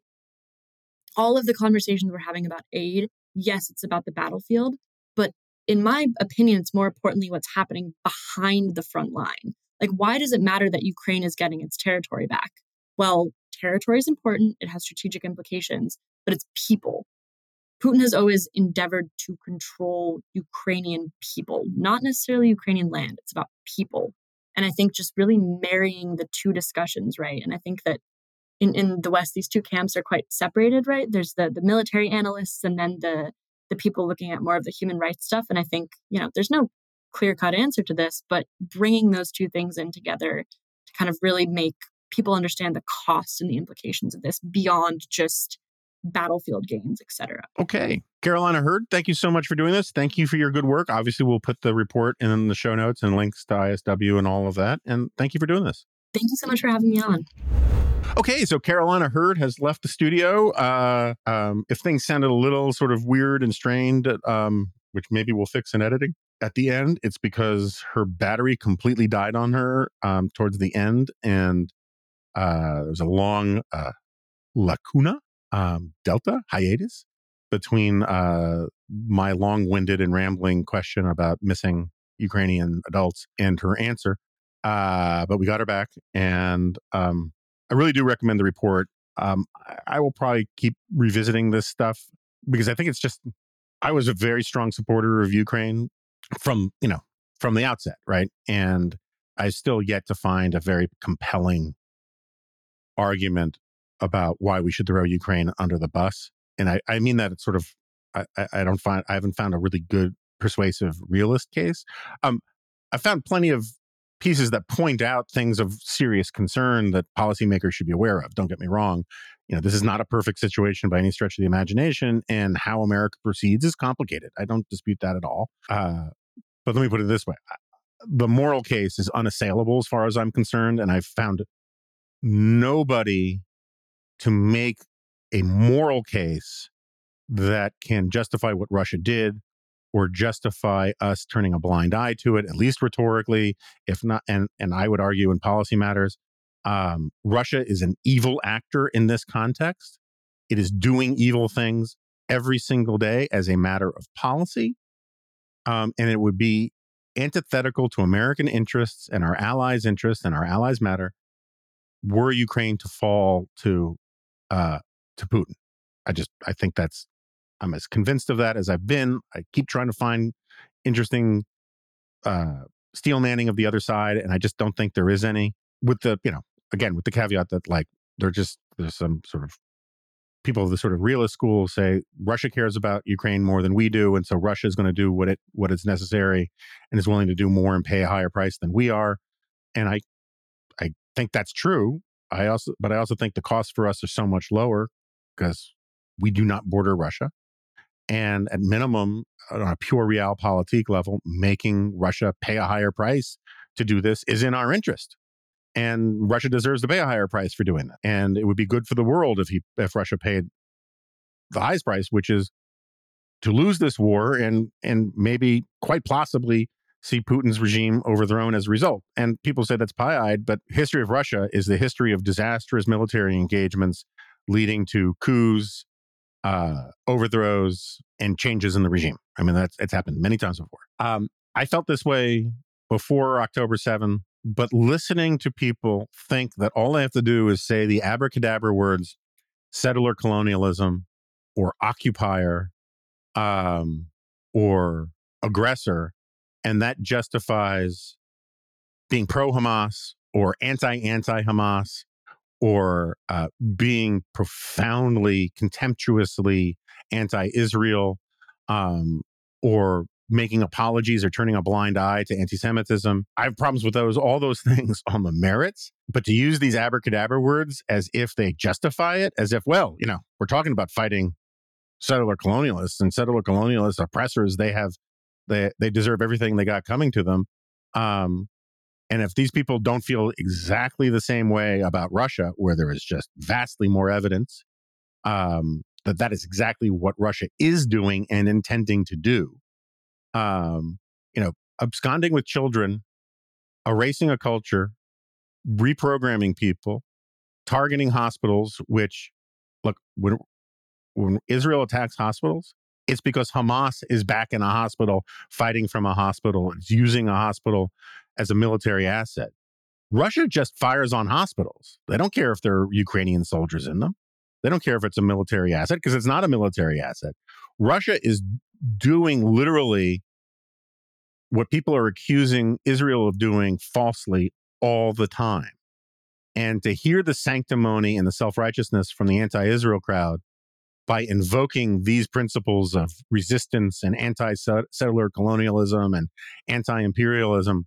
All of the conversations we're having about aid, yes, it's about the battlefield, but in my opinion, it's more importantly what's happening behind the front line. Like, why does it matter that Ukraine is getting its territory back? Well, territory is important. It has strategic implications, but it's people. Putin has always endeavored to control Ukrainian people, not necessarily Ukrainian land. It's about people. And I think just really marrying the two discussions, right? And I think that in the West, these two camps are quite separated, right? There's the military analysts and then the people looking at more of the human rights stuff. And I think, there's no clear-cut answer to this, but bringing those two things in together to kind of really make people understand the cost and the implications of this beyond just battlefield gains, et cetera. Okay. Carolina Hurd, thank you so much for doing this. Thank you for your good work. Obviously, we'll put the report in the show notes and links to ISW and all of that. And thank you for doing this. Thank you so much for having me on. Okay, so Carolina Hurd has left the studio. If things sounded a little sort of weird and strained, which maybe we'll fix in editing at the end, it's because her battery completely died on her towards the end. And there was a long lacuna, delta, hiatus between my long-winded and rambling question about missing Ukrainian adults and her answer. But we got her back, and I really do recommend the report. I will probably keep revisiting this stuff because I think it's just, I was a very strong supporter of Ukraine from the outset, right? And I still yet to find a very compelling argument about why we should throw Ukraine under the bus. And I mean that it's sort of, I haven't found a really good, persuasive, realist case. I found plenty of pieces that point out things of serious concern that policymakers should be aware of. Don't get me wrong. This is not a perfect situation by any stretch of the imagination, and how America proceeds is complicated. I don't dispute that at all. But let me put it this way. The moral case is unassailable as far as I'm concerned, and I've found nobody to make a moral case that can justify what Russia did or justify us turning a blind eye to it, at least rhetorically, if not, and I would argue in policy matters. Russia is an evil actor in this context. It is doing evil things every single day as a matter of policy. And it would be antithetical to American interests and our allies' interests, and our allies matter, were Ukraine to fall to Putin. I think I'm as convinced of that as I've been. I keep trying to find interesting steel manning of the other side, and I just don't think there is any. With the, again, with the caveat that there's some sort of people of the sort of realist school say Russia cares about Ukraine more than we do, and so Russia is going to do what is necessary and is willing to do more and pay a higher price than we are. And I think that's true. I also think the costs for us are so much lower because we do not border Russia. And at minimum, on a pure realpolitik level, making Russia pay a higher price to do this is in our interest. And Russia deserves to pay a higher price for doing that. And it would be good for the world if Russia paid the highest price, which is to lose this war and maybe quite possibly see Putin's regime overthrown as a result. And people say that's pie-eyed, but history of Russia is the history of disastrous military engagements leading to coups, overthrows, and changes in the regime. I mean, it's happened many times before. I felt this way before October 7th, but listening to people think that all they have to do is say the abracadabra words, settler colonialism, or occupier, or aggressor, and that justifies being pro-Hamas or anti-Hamas, or being profoundly, contemptuously anti-Israel, or making apologies or turning a blind eye to anti-Semitism. I have problems with all those things on the merits, but to use these abracadabra words as if they justify it, as if, well, we're talking about fighting settler colonialists, and settler colonialist oppressors, they deserve everything they got coming to them. And if these people don't feel exactly the same way about Russia, where there is just vastly more evidence, that is exactly what Russia is doing and intending to do. Absconding with children, erasing a culture, reprogramming people, targeting hospitals, which, look, when Israel attacks hospitals, it's because Hamas is back in a hospital, fighting from a hospital. It's using a hospital as a military asset. Russia just fires on hospitals. They don't care if there are Ukrainian soldiers in them. They don't care if it's a military asset, because it's not a military asset. Russia is doing literally what people are accusing Israel of doing falsely all the time. And to hear the sanctimony and the self-righteousness from the anti-Israel crowd by invoking these principles of resistance and anti-settler colonialism and anti-imperialism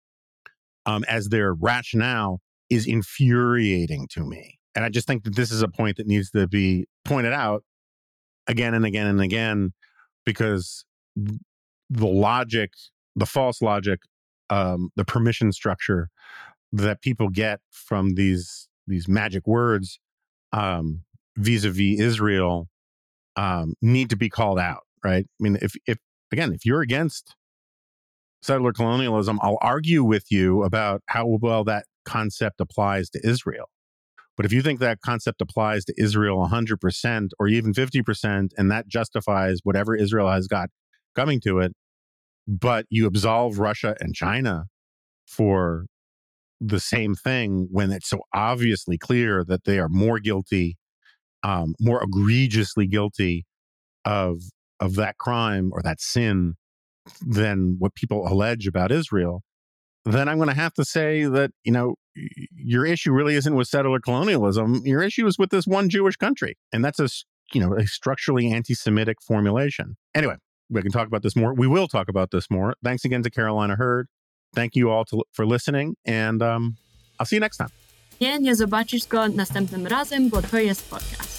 as their rationale is infuriating to me. And I just think that this is a point that needs to be pointed out again and again and again, because the logic, the false logic, the permission structure that people get from these magic words vis-a-vis Israel need to be called out, right? I mean, if you're against settler colonialism, I'll argue with you about how well that concept applies to Israel. But if you think that concept applies to Israel 100% or even 50%, and that justifies whatever Israel has got coming to it, but you absolve Russia and China for the same thing when it's so obviously clear that they are more guilty, more egregiously guilty of that crime or that sin than what people allege about Israel, then I'm going to have to say that, your issue really isn't with settler colonialism. Your issue is with this one Jewish country. And that's a structurally anti-Semitic formulation. Anyway, we can talk about this more. We will talk about this more. Thanks again to Carolina Hurd. Thank you all for listening. And I'll see you next time. Nie zobaczysz go następnym razem, bo to jest podcast.